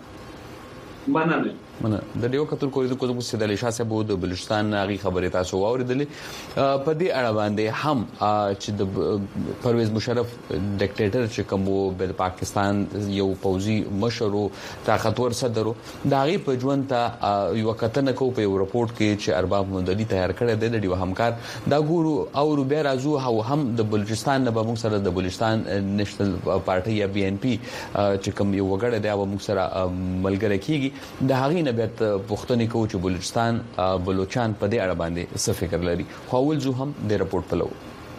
مننه مننه د دیو کتل کوی د کوم سید علي شاه صاحب د بلوچستان غي خبره تاسو واوریدلې په دې اړه باندې هم چې د پرویز مشرف ډیکټیټر چې کوم د پاکستان یو پوزي مشرو طاقتور صدرو دا غي په ژوند ته یو کتنه کو په یو رپورت کې چې ارباب مندلي تیار کړی دی د دیو همکار دا ګورو او بیا راځو هو هم د بلوچستان نه به موږ سره د بلوچستان نېشنل پارټي یا بي ان پي چې کوم یو وګړی دی او موږ سره ملګری کیږي د هغې بیا پوښتنې کوو چې بلوچستان بلوچان په دې اړه باندې څه فکر لري خو اول زه هم د رپورت پلو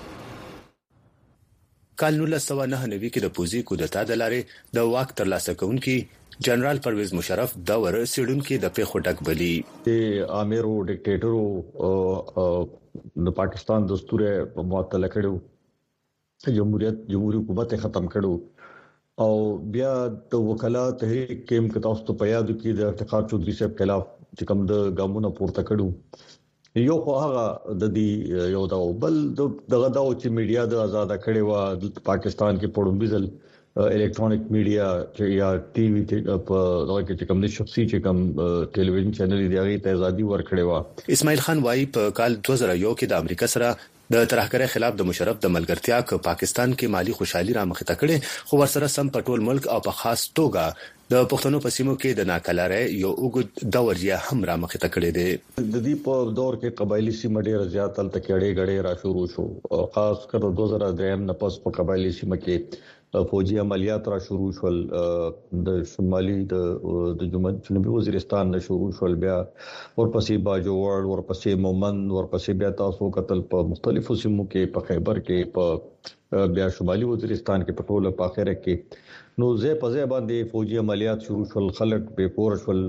کال نولس سوه نهه نوي کې د پوزي کودتا د لارې د واک ترلاسه کوونکي جنرال پرویز مشرف دا ور سیډونکو د پیښو ټک بلی د امیرو ډیکټیټرو د پاکستان دستور په معطل کړو جمهوریت جمهوریت حکومت ختم کړو او بیا د وکالت تحریک کېم کتاوس ته پیادو کې د افتخار چودھری صاحب خلاف چې کوم د ګامونه پورته کړو یو خو هغه د دې یو دا بل دغه دا چې میډیا د آزاد کړي و د پاکستان کې پړومبیزل الکترونیک میډیا چې یا ټي وي په دغه کې کوم د شخصي چې کوم ټلویزیون چینل دی هغه ته ازادي ورکړي و اسماعیل خان وايي په کال دوه زره یو کې د امریکا سره د ترهګرۍ خلاف د مشرف د ملګرتیا ک پاکستان کې مالی خوشحالي را مخ ته کړي خو ورسره سم پټول ملک او په خاص توګه د پښتنو په سیمو کې د ناکلارۍ یو وګد دور یې هم را مخ ته کړي دي د دې په دور کې قبایلی سیمه ډېر زیات تل تکړې غړې را شروع شو خاص کر دوه هزار درې نه پس په قبایلی سیمه کې فوجي عملیات را شروع شول د شمالي د جنوبي وزیرستان نه شروع شول بیا ورپسې باجوړ ورپسې مومند ورپسې بیا تاسو قتل په مختلفو سیمو کې په خیبر کې په بیا شمالي وزیرستان کې په ټوله په اخره کې نو زه په ځای باندې فوجي عملیات شروع شول خلک به پور شول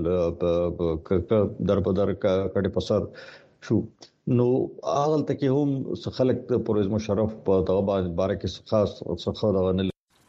در په در کډه پسر شو نو اول تکي هم خلک پرویز مشرف په دغه باره کې خاص څخه دغه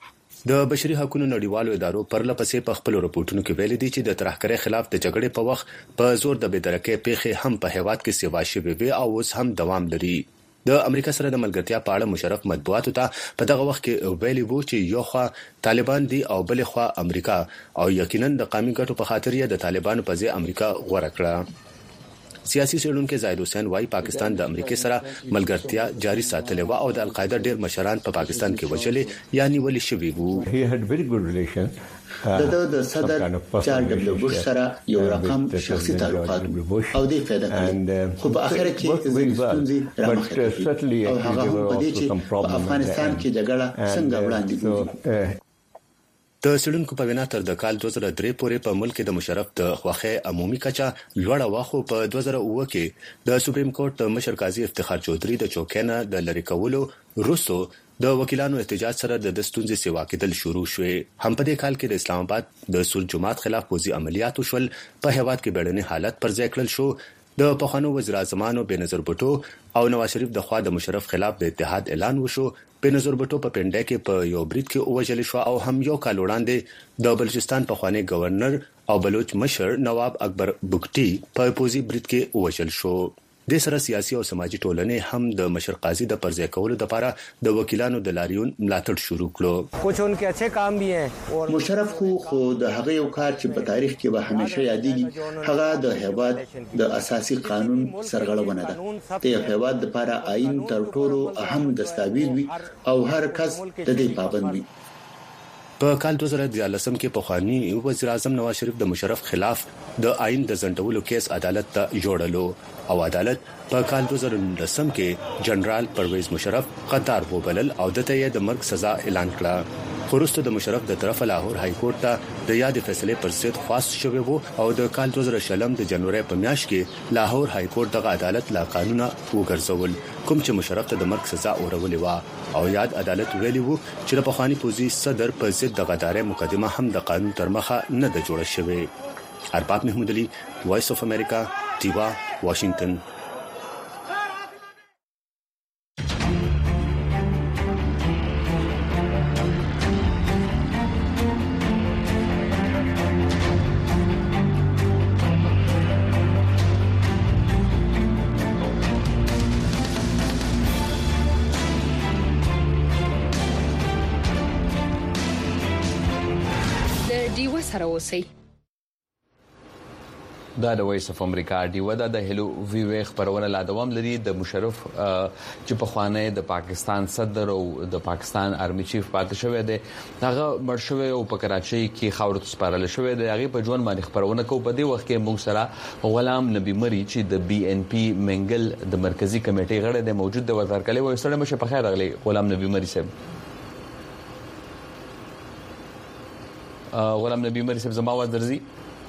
د بشري حقوقو نړیوالو ادارو پرلپسې په خپل راپورټونو کې ویلي دي چې د ترهګرۍ خلاف د جګړې په وخت په زور د بېدرکۍ پیښې هم په هیواد کې سیوا شوي وي او اوس هم دوام لري د امریکا سره د ملګرتیا په اړه مشرف مطبوعاتو ته په دغه وخت کې ویلي وو چې یو خوا طالبان دي او بل خوا امریکا او یقینا د قومي ګټو په خاطر یې د طالبانو په ځای امریکا غوړه کړه سیاسي څېړونکو زاید حسین وايي پاکستان د امریکا سره ملګرتیا جاري ساتلې و او د القاعده ډېر مشران په پا پاکستان کې وجلې یا نیولې شوي وو he had very good relation د د صدر جارج ډبلیو بوش سره یو رقم شخصي تعلقات او د فایده کړل خو په اخر کې ستونزې راغلې او هغه په دې چې په افغانستان کې جګړه څنګه وړاندې د سړونکو په وینا تر د کال دوه زره درې پورې په ملک د مشرف د خوخه عمومي کچا لوړه واخو په دوه زره اوه کې د سپریم کورټ مشر قاضي افتخار چودري د چوکینه د لری کولو روسو د وکیلانو احتجاج سره د دستونځ سیوا کېدل شروع شوې هم په دې کال کې د اسلام آباد د سور جماعت خلاف پوزي عملیات وشول په هیواد کې بیړني حالت پر ځای کړل شو د پخوانو وزیر اعظمانو بنظیر بوټو او نواز شریف د خوا د مشرف خلاف د اتحاد اعلان وشو بنظیر بوټو په پنده کې په یو بریټ کې اوجل شو او هم یو کال وړاندې د بلوچستان پخوانی گورنر او بلوچ مشر نواب اکبر بگټي په پوزي بریټ کې اوجل شو د سره سیاسي او سماجی ټولنې هم د مشر قاضي د پرځای کولو لپاره د وکیلانو د لاریون ملاتړ شروع کړو کچھ ان کے اچھے کام بھی ہیں اور مشرف خو خو د هغه یو کار چې په تاریخ کې به همیشه یادېږي هغه د هیواد د اساسي قانون سرغړونه ده د هیواد لپاره آئین تر ټولو اهم دستاویز وي او هر کس د دې پابند وي په کال دوه زره دیارلسم کې پخوانی وزیر اعظم نواز شریف د مشرف خلاف د آئین د ځنډولو کیس عدالت ته جوړلو او عدالت په کال دوه زره نولسم کې جنرال پرویز مشرف قطار وبلل او دته یې د مرګ سزا اعلان کړه خورسته د مشرف د طرفه لاهور های کورټ ته د یاد فیصله پر ضد خاص شوی وو او د کال دوه زره شلم د جنوري په میاشت کې لاهور های کورټ د عدالت لا قانونا وګرځول کوم چې مشرف ته د مرګ سزا اورولې و او یاد عدالت ویلی وو چې د پخوانی پوزي صدر په ضد د غدارې مقدمه هم د قانون تر مخه نه د جوړه شوی ارباب محمود علي وایس اف امریکا دیوا واشنگټن سره اوسئ دا د وایس اف امریکا ډیو دا د هلو وی وی خبرونه لا دوام لري د مشرف چې په خوانه د پاکستان صدر او د پاکستان آرمي چیف پاتې شوی دی هغه مرشوي او په کراچۍ کې خاورت سپارل شوی دی هغه په ژوند باندې خبرونه کو په دې وخت کې موږ سره غلام نبی مری چې د بي ان پی منګل د مرکزی کمیټې غړی دی موجود دی وزیر کلی وایي سره مشه په خیر راغلی غلام نبی مری صاحب غلام نبی مری صاحب زما आवाज درځي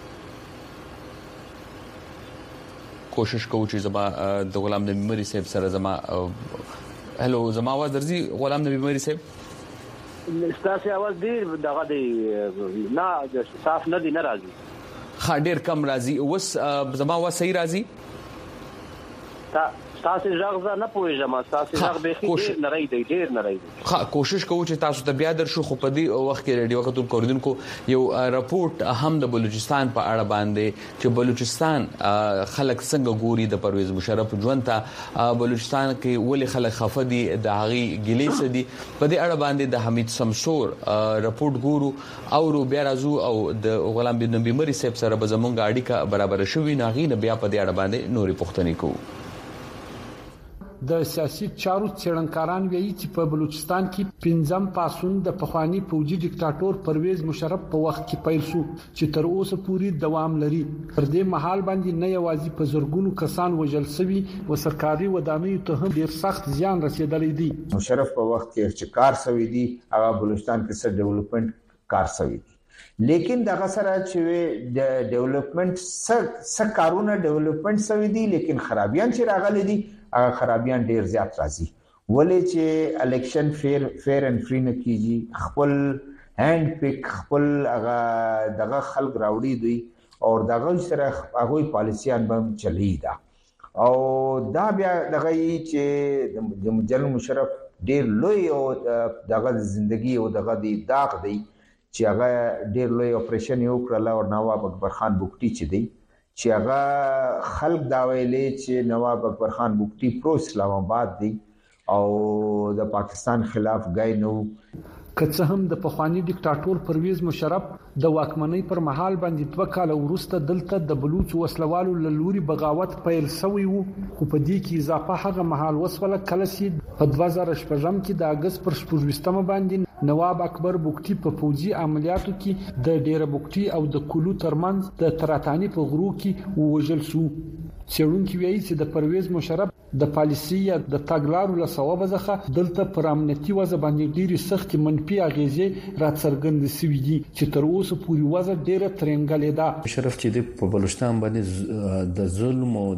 کوشش کوو چې زما د غلام نبی مری صاحب سره زما هلو زما आवाज درځي غلام نبی مری صاحب ستاسو आवाज ډیر دغه دی نه صاف نه دی ناراضي خا ډیر کم راضي اوس زما आवाज صحیح راضي تا تاسو ځغ نه پوهیږم تاسو ځغ به ډیر نری دی ډیر نری دی ها کوشش کوو چې تاسو ته بیا درشو خو په دې وخت کې ریډیو کتون کوردونکو یو راپورټ هم د بلوچستان په اړه باندې چې بلوچستان خلک څنګه ګوري د پرویز مشرف ژوند ته بلوچستان کې ولې خلک خفه دي د هغي ګلیس دي په دې اړه باندې د حمید سمسور راپورټ ګورو او بیا راځو او د غلام نبی مری صاحب سره به زمونږ اړیکه برابر شوي ناغي نه بیا په دې اړه باندې نوري پوښتنې کوو د سیاسي چارو څېړنکاران وایي چې په بلوچستان کې پنځم پاسون د پخوانی فوجي ډیکټاتور پرویز مشرف په وخت کې پیل شو چې تر اوسه پورې دوام لري. پر دې مهال باندې نه یوازې په زرګونو کسان وژل شوي او سرکاري ودانیو ته هم ډیر سخت زیان رسیدلی دی. مشرف په وخت کې چې کار شوی دی هغه بلوچستان کې سره ډیولپمنٹ کار شوی دی، لیکن دغه سره چې د ډیولپمنٹ سره کارونه ډیولپمنٹ شوی دی لیکن خرابیان چې راغلي دي هغه خرابیان ډیر زیات راځي. ولې چې الیکشن فیر فیر اند فری نه کیږي، خپل هاند پک خپل هغه دغه خلک راوړي دوی او دغه سره هغه پالیسيان به چلی دا او دا بیا دغه چې د جنرال مشرف ډیر لوی او دغه ژوندۍ او دغه دی داغ دی چې هغه ډیر لوی اپریشن یو کړل او نواب اکبر خان بوکټي چې دی چې هغه خلک دا ویلې چې نواب اکبر خان بوکټي پرو اسلام آباد دی او د پاکستان خلاف غای نو. که څه هم د پخوانی ډیکټاتور پرویز مشرف د واکمنۍ پر مهال باندې دوه کال وروسته دلته د بلوچ وسلوالو لوري بغاوت پیل شوی وو، خو په دې کې اضافه هغه مهال وسوله کله چې په دوه زره شپږم کې د اگست پر شپږمه باندې نواب اکبر بوکټي په فوجي عملیاتو کې د ډیره بوکټي او د کلو ترمنځ د تراتانی په غرو کې ووژل شو. څېړونکي وایي چې د پرویز مشرف د پالیسي یا د تګلارو له سبب څخه دلته پر امنیتي وضع باندې ډېری سخت منفي اغیزې راڅرګند شوي دي چې تر اوسه پورې وضع ډېره ترنګلې ده. مشرف چې په بلوچستان باندې د ظلم او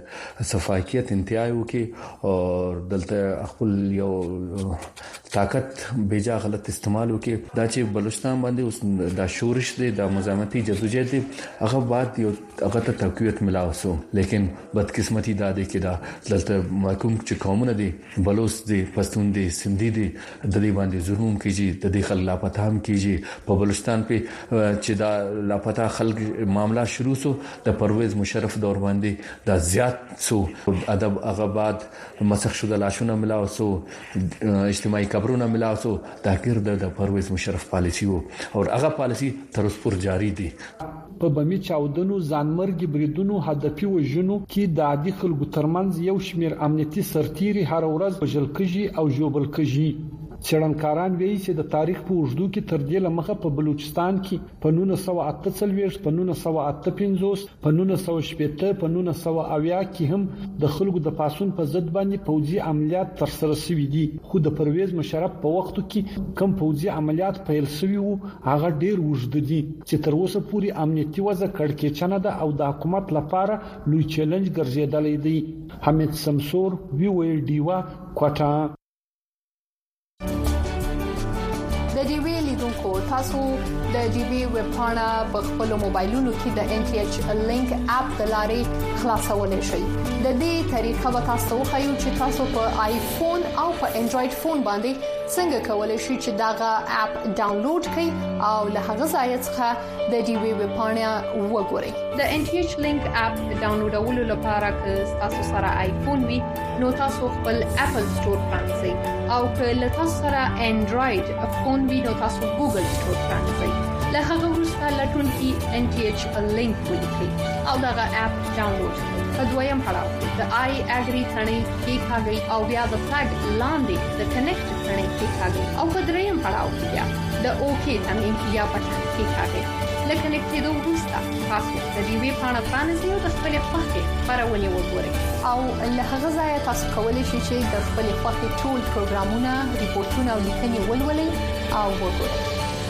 د صفاکیت انتهای وکي او دلته خپل یو طاقت بیجا غلط استعمال وکي، دا چې بلوچستان باندې اوس د شورش دی د مزاحمتي جدوجہد دی هغه بعد یو هغه ته تقویت ملاوسو، لیکن بدقسمتي دا دی چې دا دلته محکوم چې قومونه دي بلوچ دي پښتون دي سندي دي د دې باندې ظلم کیږي، د دې خلک لاپته هم کیږي. په بلوچستان په چې دا لاپته خلک معاملات شروع سو د پرویز مشرف دور باندې دا زیات سو ادب هغه بعد مسخ شو د لاشونه ملاوسو اجتماعي قبرونه ملاوسو دا ګرد د پرویز مشرف پالیسی وو او هغه پالیسی تر اوسه پورې جاری دي. په بمی چاودنو ځانمرګي بریدونو هدفي وژنو کې د عادي خلکو ترمنځ یو شمیر امنیتي سرتيري هر ورځ وژل کېږي او ژوبل کېږي. څېړنکاران وایي چې د تاریخ په اوږدو کې تر دې لمخه په بلوچستان کې په نولس سوه اته څلوېښت، په نولس سوه اته پنځوس، په نولس سوه شپېته، په نولس سوه اویا کې هم د خلکو د پاسون په ضد باندې فوجي عملیات ترسره شوي دي، خو د پرویز مشرف په وخت کې کم فوجي عملیات پیل شوي وو هغه ډیر اوږد دي چې تر اوسه پورې امنیتي وضع کړکېچنه ده او د حکومت لپاره لوی چیلنج ګرځېدلی دی. حمید سمسور، وی او ای ډیوا، کوټه. د ډي وی لیدونکو تاسو د ډي وی ویب پاڼه په خپل موبایلونو کې د ان ټي ایچ لینک اپ د لارې خلاصولای شئ. د دې طریقه به تاسو خو چې تاسو په آیفون او په انډراید فون باندې څنګه کولای شئ چې داغه اپ ډاونلوډ کړئ او له هغه ځای څخه د ډي وی ویب پاڼه وګورئ. د ان ټي ایچ لینک اپ ډاونلوډولو لپاره که تاسو سره آیفون وي نو تاسو خپل اپل سٹور پرانځئ او که له تاسو سره انډراید فون وي نو تاسو ګوګل سٹور پرانځئ. له هغه وروسته لټون کې ان ټي ایچ لینک ولیکئ او دغه اپ ډاونلوډ کړئ. په دویم پړاو کې د آی اګری ثنې کې کاږي او بیا د فلګ لاندې د کنیکټ ثنې کې کاږي او په دریم پړاو کې بیا د اوکی ثنې یا بټن کې کاږي. لکه نکته دوه وروسته تاسو د دې وی پاڼه پرانځئ او د خپل خوښې خبرونه وګورئ او له هغه ځای تاسو کولی شئ چې د خپل خوښې ټول پروګرامونه، ریپورتونه او لیکنې ولولئ او وګورئ.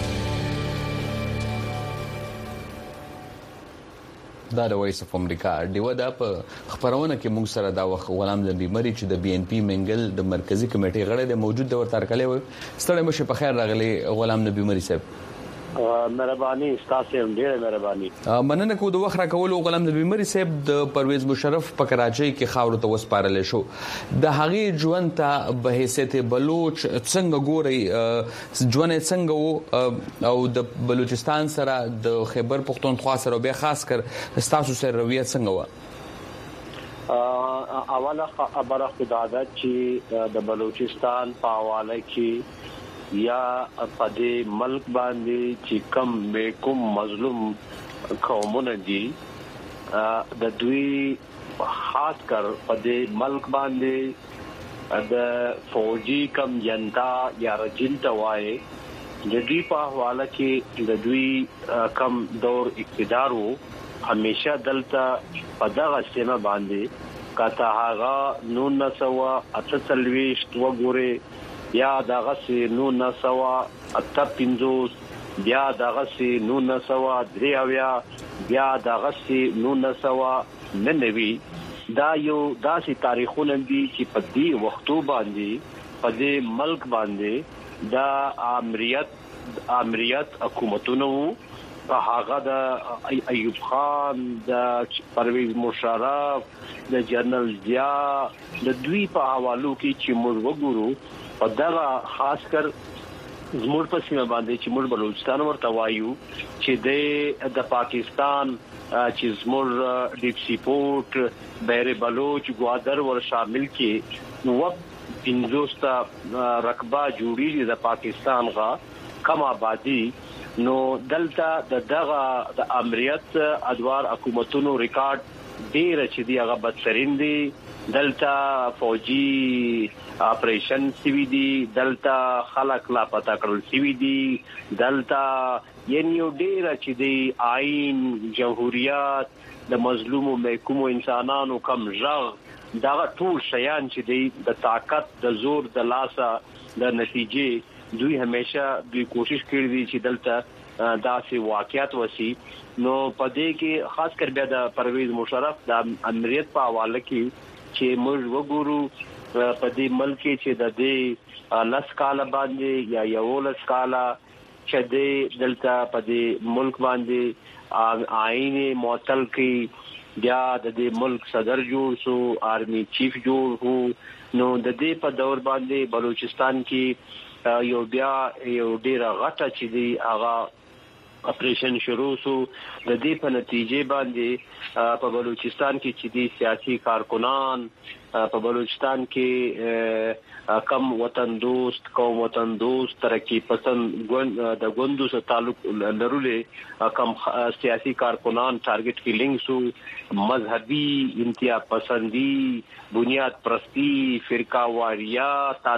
دا د وایس اف امریکا دیو دا په خبرونه کې موږ سره دا وخت غلام نبی مری چې د بي ان پی منګل د مرکزی کمیټې غړی د موجود د ورتار کلی و. ستړي مشه په خیر راغلی غلام نبی مری صاحب. مهرباني تاسو هم ډیره مهرباني. مننه کو د وخت را کول غلام نبی مری صاحب د پرویز مشرف په کراچۍ کې خاور ته وسپارل شو. د هغه ژوند ته به حیثیت بلوچ څنګه ګوري، ژوند څنګه او د بلوچستان سره د خیبر پختونخوا سره به خاص کر تاسو سره رویه څنګه و؟ اوله خبره خدای دا چې د بلوچستان په حواله کې یا په دې ملک باندې چې کم به کوم مظلوم قومونه دي د دوی خاص کر په دې ملک باندې د فوجي کم جنتا یا رجنتا وای د دې په حواله کې د دوی کم دور اقتدار وو همیشه دلته په دغه سیمه باندې کاته هغه نو نسوا اتسلويشت وګوره یا دغه سي نو نسوا اتپینځوس بیا دغه سي نو نسوا دریاویا بیا دغه سي نو نسوا ننوي دا یو داسې تاریخونه دي چې په دې وختو باندې په دې ملک باندې دا امریت امریت حکومتونو په هغه د ایوب خان د پرویز مشرف د جنرال ضیا د دوی په حوالو کې چې موږ وګورو په دغه خاص کر زموږ په سیمه باندې چې موږ بلوچستان ورته وایو چې د پاکستان چې زموږ ډیپ سی پورټ بحر بلوچ گوادر ور شامل کې نو پنځوستا رقبه جوړیږي د پاکستان غا کم آبادی نو دلته د دغه د امریت ادوار حکومتونو ریکارډ ډیر چې دی هغه بدترین دی دلته فوجي اپریشن سی وی دی دلته خلک لا پتا کړل سی وی دی دلته یو ډیر چې دی آئین جمهوریت د مظلومو محکومو انسانانو کم ژغ دا ټول شیان چې دی د طاقت د زور د لاسه د نتیجې دوی همیشه دوی کوشش کړې دي چې دلته داسې واقعیت وسی نو پدې کې خاص کر بیا د پرویز مشرف د امریت په حواله کې چې موږ وګورو پدې ملک چې د دې لاس کال باندې یا یو لاس کال چې د دلته پدې ملک باندې آئین معطل کې بیا د دې ملک صدر جوړ سو آرمی چیف جوړ هو نو د دې په دور باندې بلوچستان کې یو بیا یو ډیر غټه چې دی هغه اپریشن شروع سو د دې په نتیجې باندې په بلوچستان کې چې دی سیاسي کارکنان په بلوچستان کې کم وطن دوست قوم وطن دوست ترقی پسند د ګوندو سره تعلق لرلې کم سیاسي کارکنان ټارګټ کیلینګ سو مذهبي انتها پسندي بنیاد پرستی فرقه واریا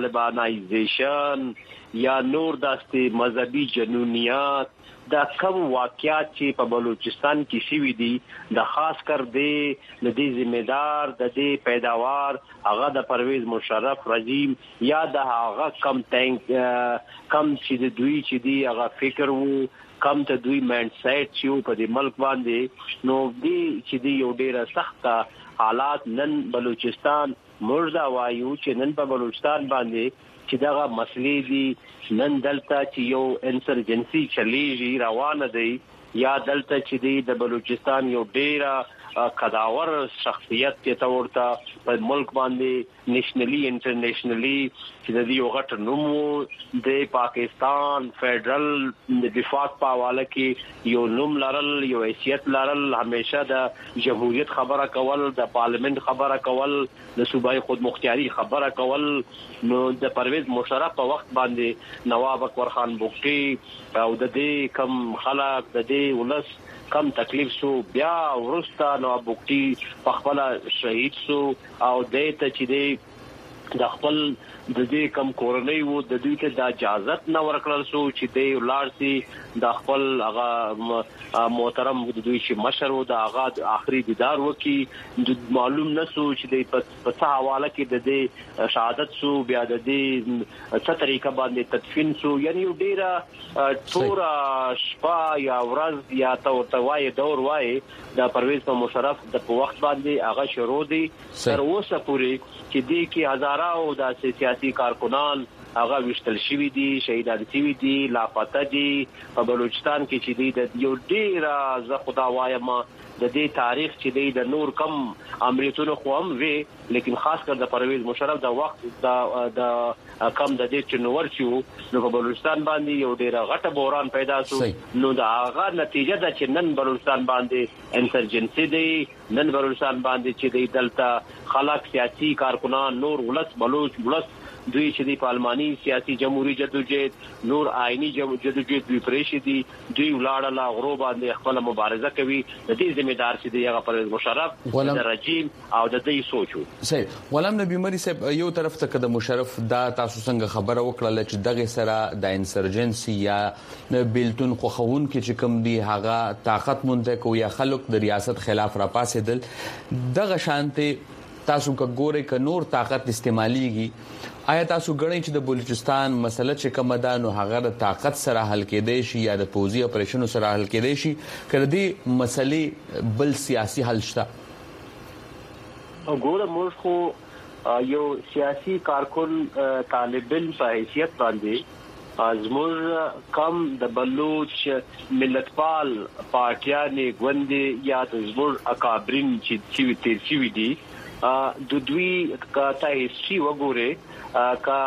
طالبانایزیشن یا نور داسته مذهبي جنونیات دا کوم واقعیات چې په بلوچستان کې شوي دي د خاص کر دی د دې ذمہدار د دې پیداوار هغه د پرویز مشرف رژیم یا د هغه کم ټینک کم چې د دوی چې دی هغه فکر وو کم ته دوی مایند سیټ چې په دې ملک باندې نو دی چې دی یو ډیره سخته حالات نن بلوچستان مرزا وایو چې نن په بلوچستان باندې چې دغه مسلې دي نن دلته چې یو انسرجنسي چلیږي روانه دی یا دلته چې دی د بلوچستان یو ډیره قداور شخصیت ته ورته په ملک باندې نېشنلی انټرنیشنلی چې د یو غټ نوم د پاکستان فدرال د دفاع په حواله کې یو نوم لرل یو حیثیت لرل همیشه د جمهوریت خبره کول د پارلیمنت خبره کول د صوبای خود مختاری خبره کول نو د پرویز مشرف په وخت باندې نواب اکبر خان بوقي او د دې کم خلک د دې ولس کم تکلیف سو بیا ورستا نواب بوقي په خپل شهید سو او د ته چې دی د خپل د دې کم کورنۍ وو د دوی ته د اجازه نه ورکړل سو چې دی ولار سي د خپل هغه محترم د دوی چې مشر وو د هغه اخري دیدار وکي معلوم نسو چې دی په څه حواله کې د دې شهادت سو بیا د دې څه طریقه باندې تدفین سو یعنی ډیره ټول شپه یا ورځ یا توتوای دور وای د پرویز مشرف د په وخت باندې هغه شروع دي تر اوسه پورې چې دی کې هزارو د سیاسي کارکنان هغه وشتل شوی دي شهیدان شوی دي لاپته دي په بلوچستان کې چې دی د یو ډیر ز خدا وایم د دې تاریخ چې دی د نور کم امریتونو خو هم وی لیکن خاص کر د پرویز مشرف د وخت د د کم د دې چنور چې نو په بلوچستان باندې یو ډیر غټه بحران پیدا شو نو دا هغه نتیجه ده چې نن بلوچستان باندې انسرجنسي دی نن بلوچستان باندې چې دی دلته خلک سیاسي کارکنان نور ولس بلوچ ولس دوی چې د پارلماني سیاسي جمهوریت جدوجہد نور آئینی جدوجہد دوی پرېښي دي دوی ولاړه لا غرو باندې خپل مبارزه کوي د دې ذمہ دار چې دی هغه پرویز مشرف د رژیم او د دې سوچو صحیح. غلام نبی مري صاحب یو طرف ته د مشرف دا تاسو څنګه خبره وکړه چې دغه سره د انسرجنسي یا بیلتون خو خون کې چې کوم دی هغه طاقت مونږ کو یا خلق د ریاست خلاف را پاسېدل دغه شانته تاسو وګورئ ک نور طاقت استعماليږي آیا تاسو غړئ چې د بلوچستان مسله چې کومه ده نو هغه د طاقت سره حل کېدای شي یا د پوزي اپریشن سره حل کېدای شي کړه دې مسلې بل سیاسي حل شته وګوره موږ خو یو سیاسي کارکون طالب علم په حیثیت باندې ازمر کم د بلوچ ملتپال پارټیانې غوندې یا د زمر اکابرین چې چې تیر شي دي د دوی کاته هیڅ وګوره کا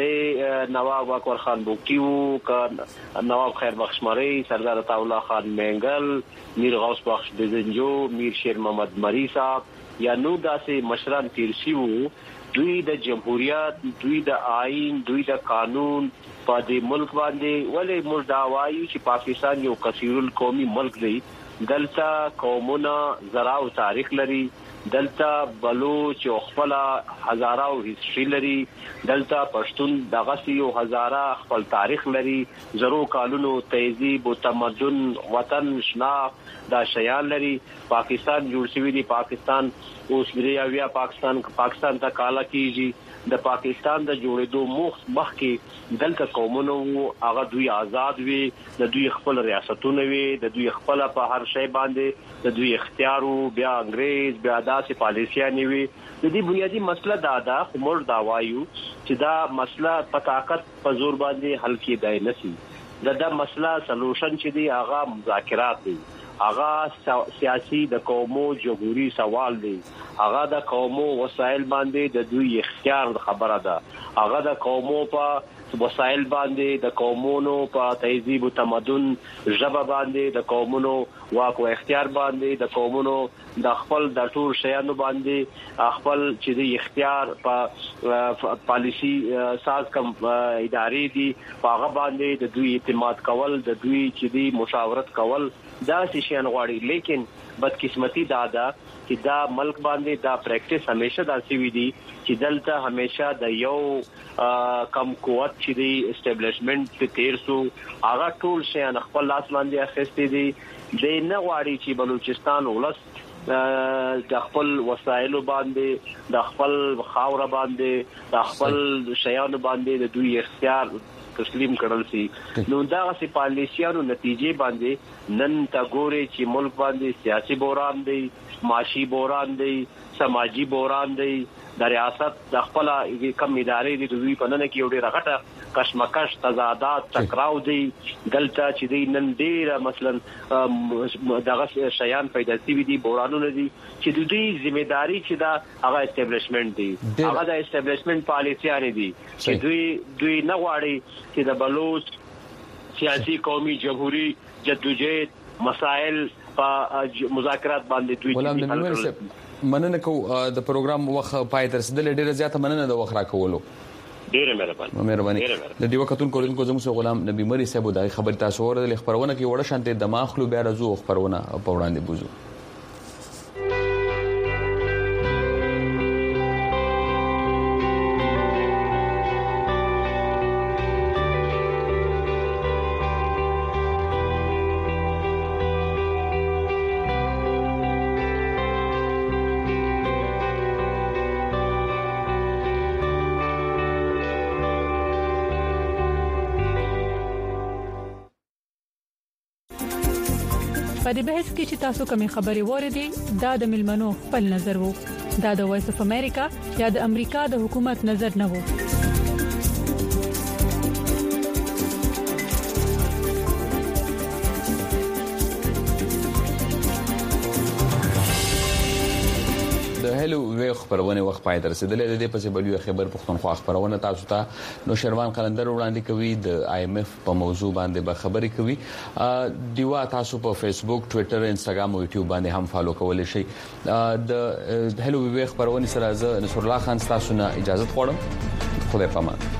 د نواب اکبر خان بوکیو کا نواب خیر بخش مری سردار عطا الله خان منګل میر غوث بخش دزنجو میر شیر محمد مری صاحب یا نو داسې مشران تیر شي وو دوی د جمهوریت دوی د آئین دوی د قانون په دې ملک باندې ولې موږ دا وایو چې پاکستان یو کثیر القومي ملک دی دلته قومونه زرا او تاریخ لري دلته بلوچ او خپل هزارو هیستوري لري دلته پښتون دغه یو هزاره خپل تاریخ لري زرو کالونو تهذیب او تمدن وطن شناخت دا شیان لري پاکستان جوړ شوی دی پاکستان اوس بیا پاکستان پاکستان ته کاله کیږي د پاکستان د جوړېدو مخ مخکې دلته قومونو هغه دوی آزاد وي د دوی خپل ریاستونه وي د دوی خپل په هر شی باندې د دوی اختیارو بیا انګريز بیا داسې پالیسیانه وي د دې بنیادی مسله دا ده موږ دا وایو چې دا مسله په طاقت په زور باندې حل کېدای نشي دا د مسله سولوشن چې دی هغه مذاکرات دي هغه سیاسي د قومو جمهوریت سوال دی هغه د قومو وسایل باندې د دوی اختیار خبره ده هغه د قومو په وسایل باندې د قومونو په تهذیب او تمدن ژبه باندې د قومونو واک او اختیار باندې د قومونو د خپل د ټول شیانو باندې خپل چې د اختیار په پالیسی ساز کم ادارې دي هغه باندې د دوی اعتماد کول د دوی چې دی مشاورت کول دا شیان غواړي لیکن بدقسمتی دا ده چې دا ملک باندې دا پریکټیس همیشه دا سوي دي چې دلته همیشه د یو کم قوت چې دی اسټابلیشمنت په تیر سو هغه ټول شیان خپل لاس باندې اخیستي دي د نه غواړي چې بلوچستان ولس د خپل وسایل باندې د خپل خاور باندې د خپل شیان باندې د دوی اختیار تسلیم کړل سي نو دا غسي پالیسیانو نتیجې باندې نن تا ګوري چې ملک باندې سیاسي بحران دی معاشي بحران دی سماجی بحران دی د ریاست د خپل کم ادارې د دوی په نن کې یو ډېر غټه کشمکش تضادات ټکراو دی دلته چې دی نن ډېر مثلا دغه شیان پیدا شوي دي بحرانونه دي چې د دوی ذمہ داری چې دا هغه اسټابلیشمنت دی هغه د اسټابلیشمنت پالیسیانه دي چې دوی دوی نه غواړي چې د بلوچ سیاسي قومي جمهوریت جدوجہد مسائل په مذاکرات باندې دوی حل کړل مننه کو د پروګرام وخت پای تر رسیدل ډیره زیاته مننه د وخت را کولو ډیره مهرباني مهرباني د دې وختون کولونکو زموږ غلام نبی مري صاحب د خبر تاسو ورته خبرونه کې وړه شانته دماغلو بیا رزو خبرونه په وړاندې بوزو په دې بحث کې چې تاسو کومې خبرې وریدي دا د ملمنو خپل نظر وو دا د وایس اف امریکا یا د امریکا د حکومت نظر نه وو هلو وی خبرونه وخت پای تر رسیدلې د دې پسې بلیو خبر پښتونخوا خبرونه تاسو ته نو شروان قلندر وړاندې کوي د آی ایم ایف په موضوع باندې به خبرې کوي دیوا تاسو په فیسبوک ټوئیټر انستګرام او یوټیوب باندې هم فالو کولای شئ د هلو وی خبرونه سره زه نصر الله خان تاسو نه اجازه غواړم خدای پامان.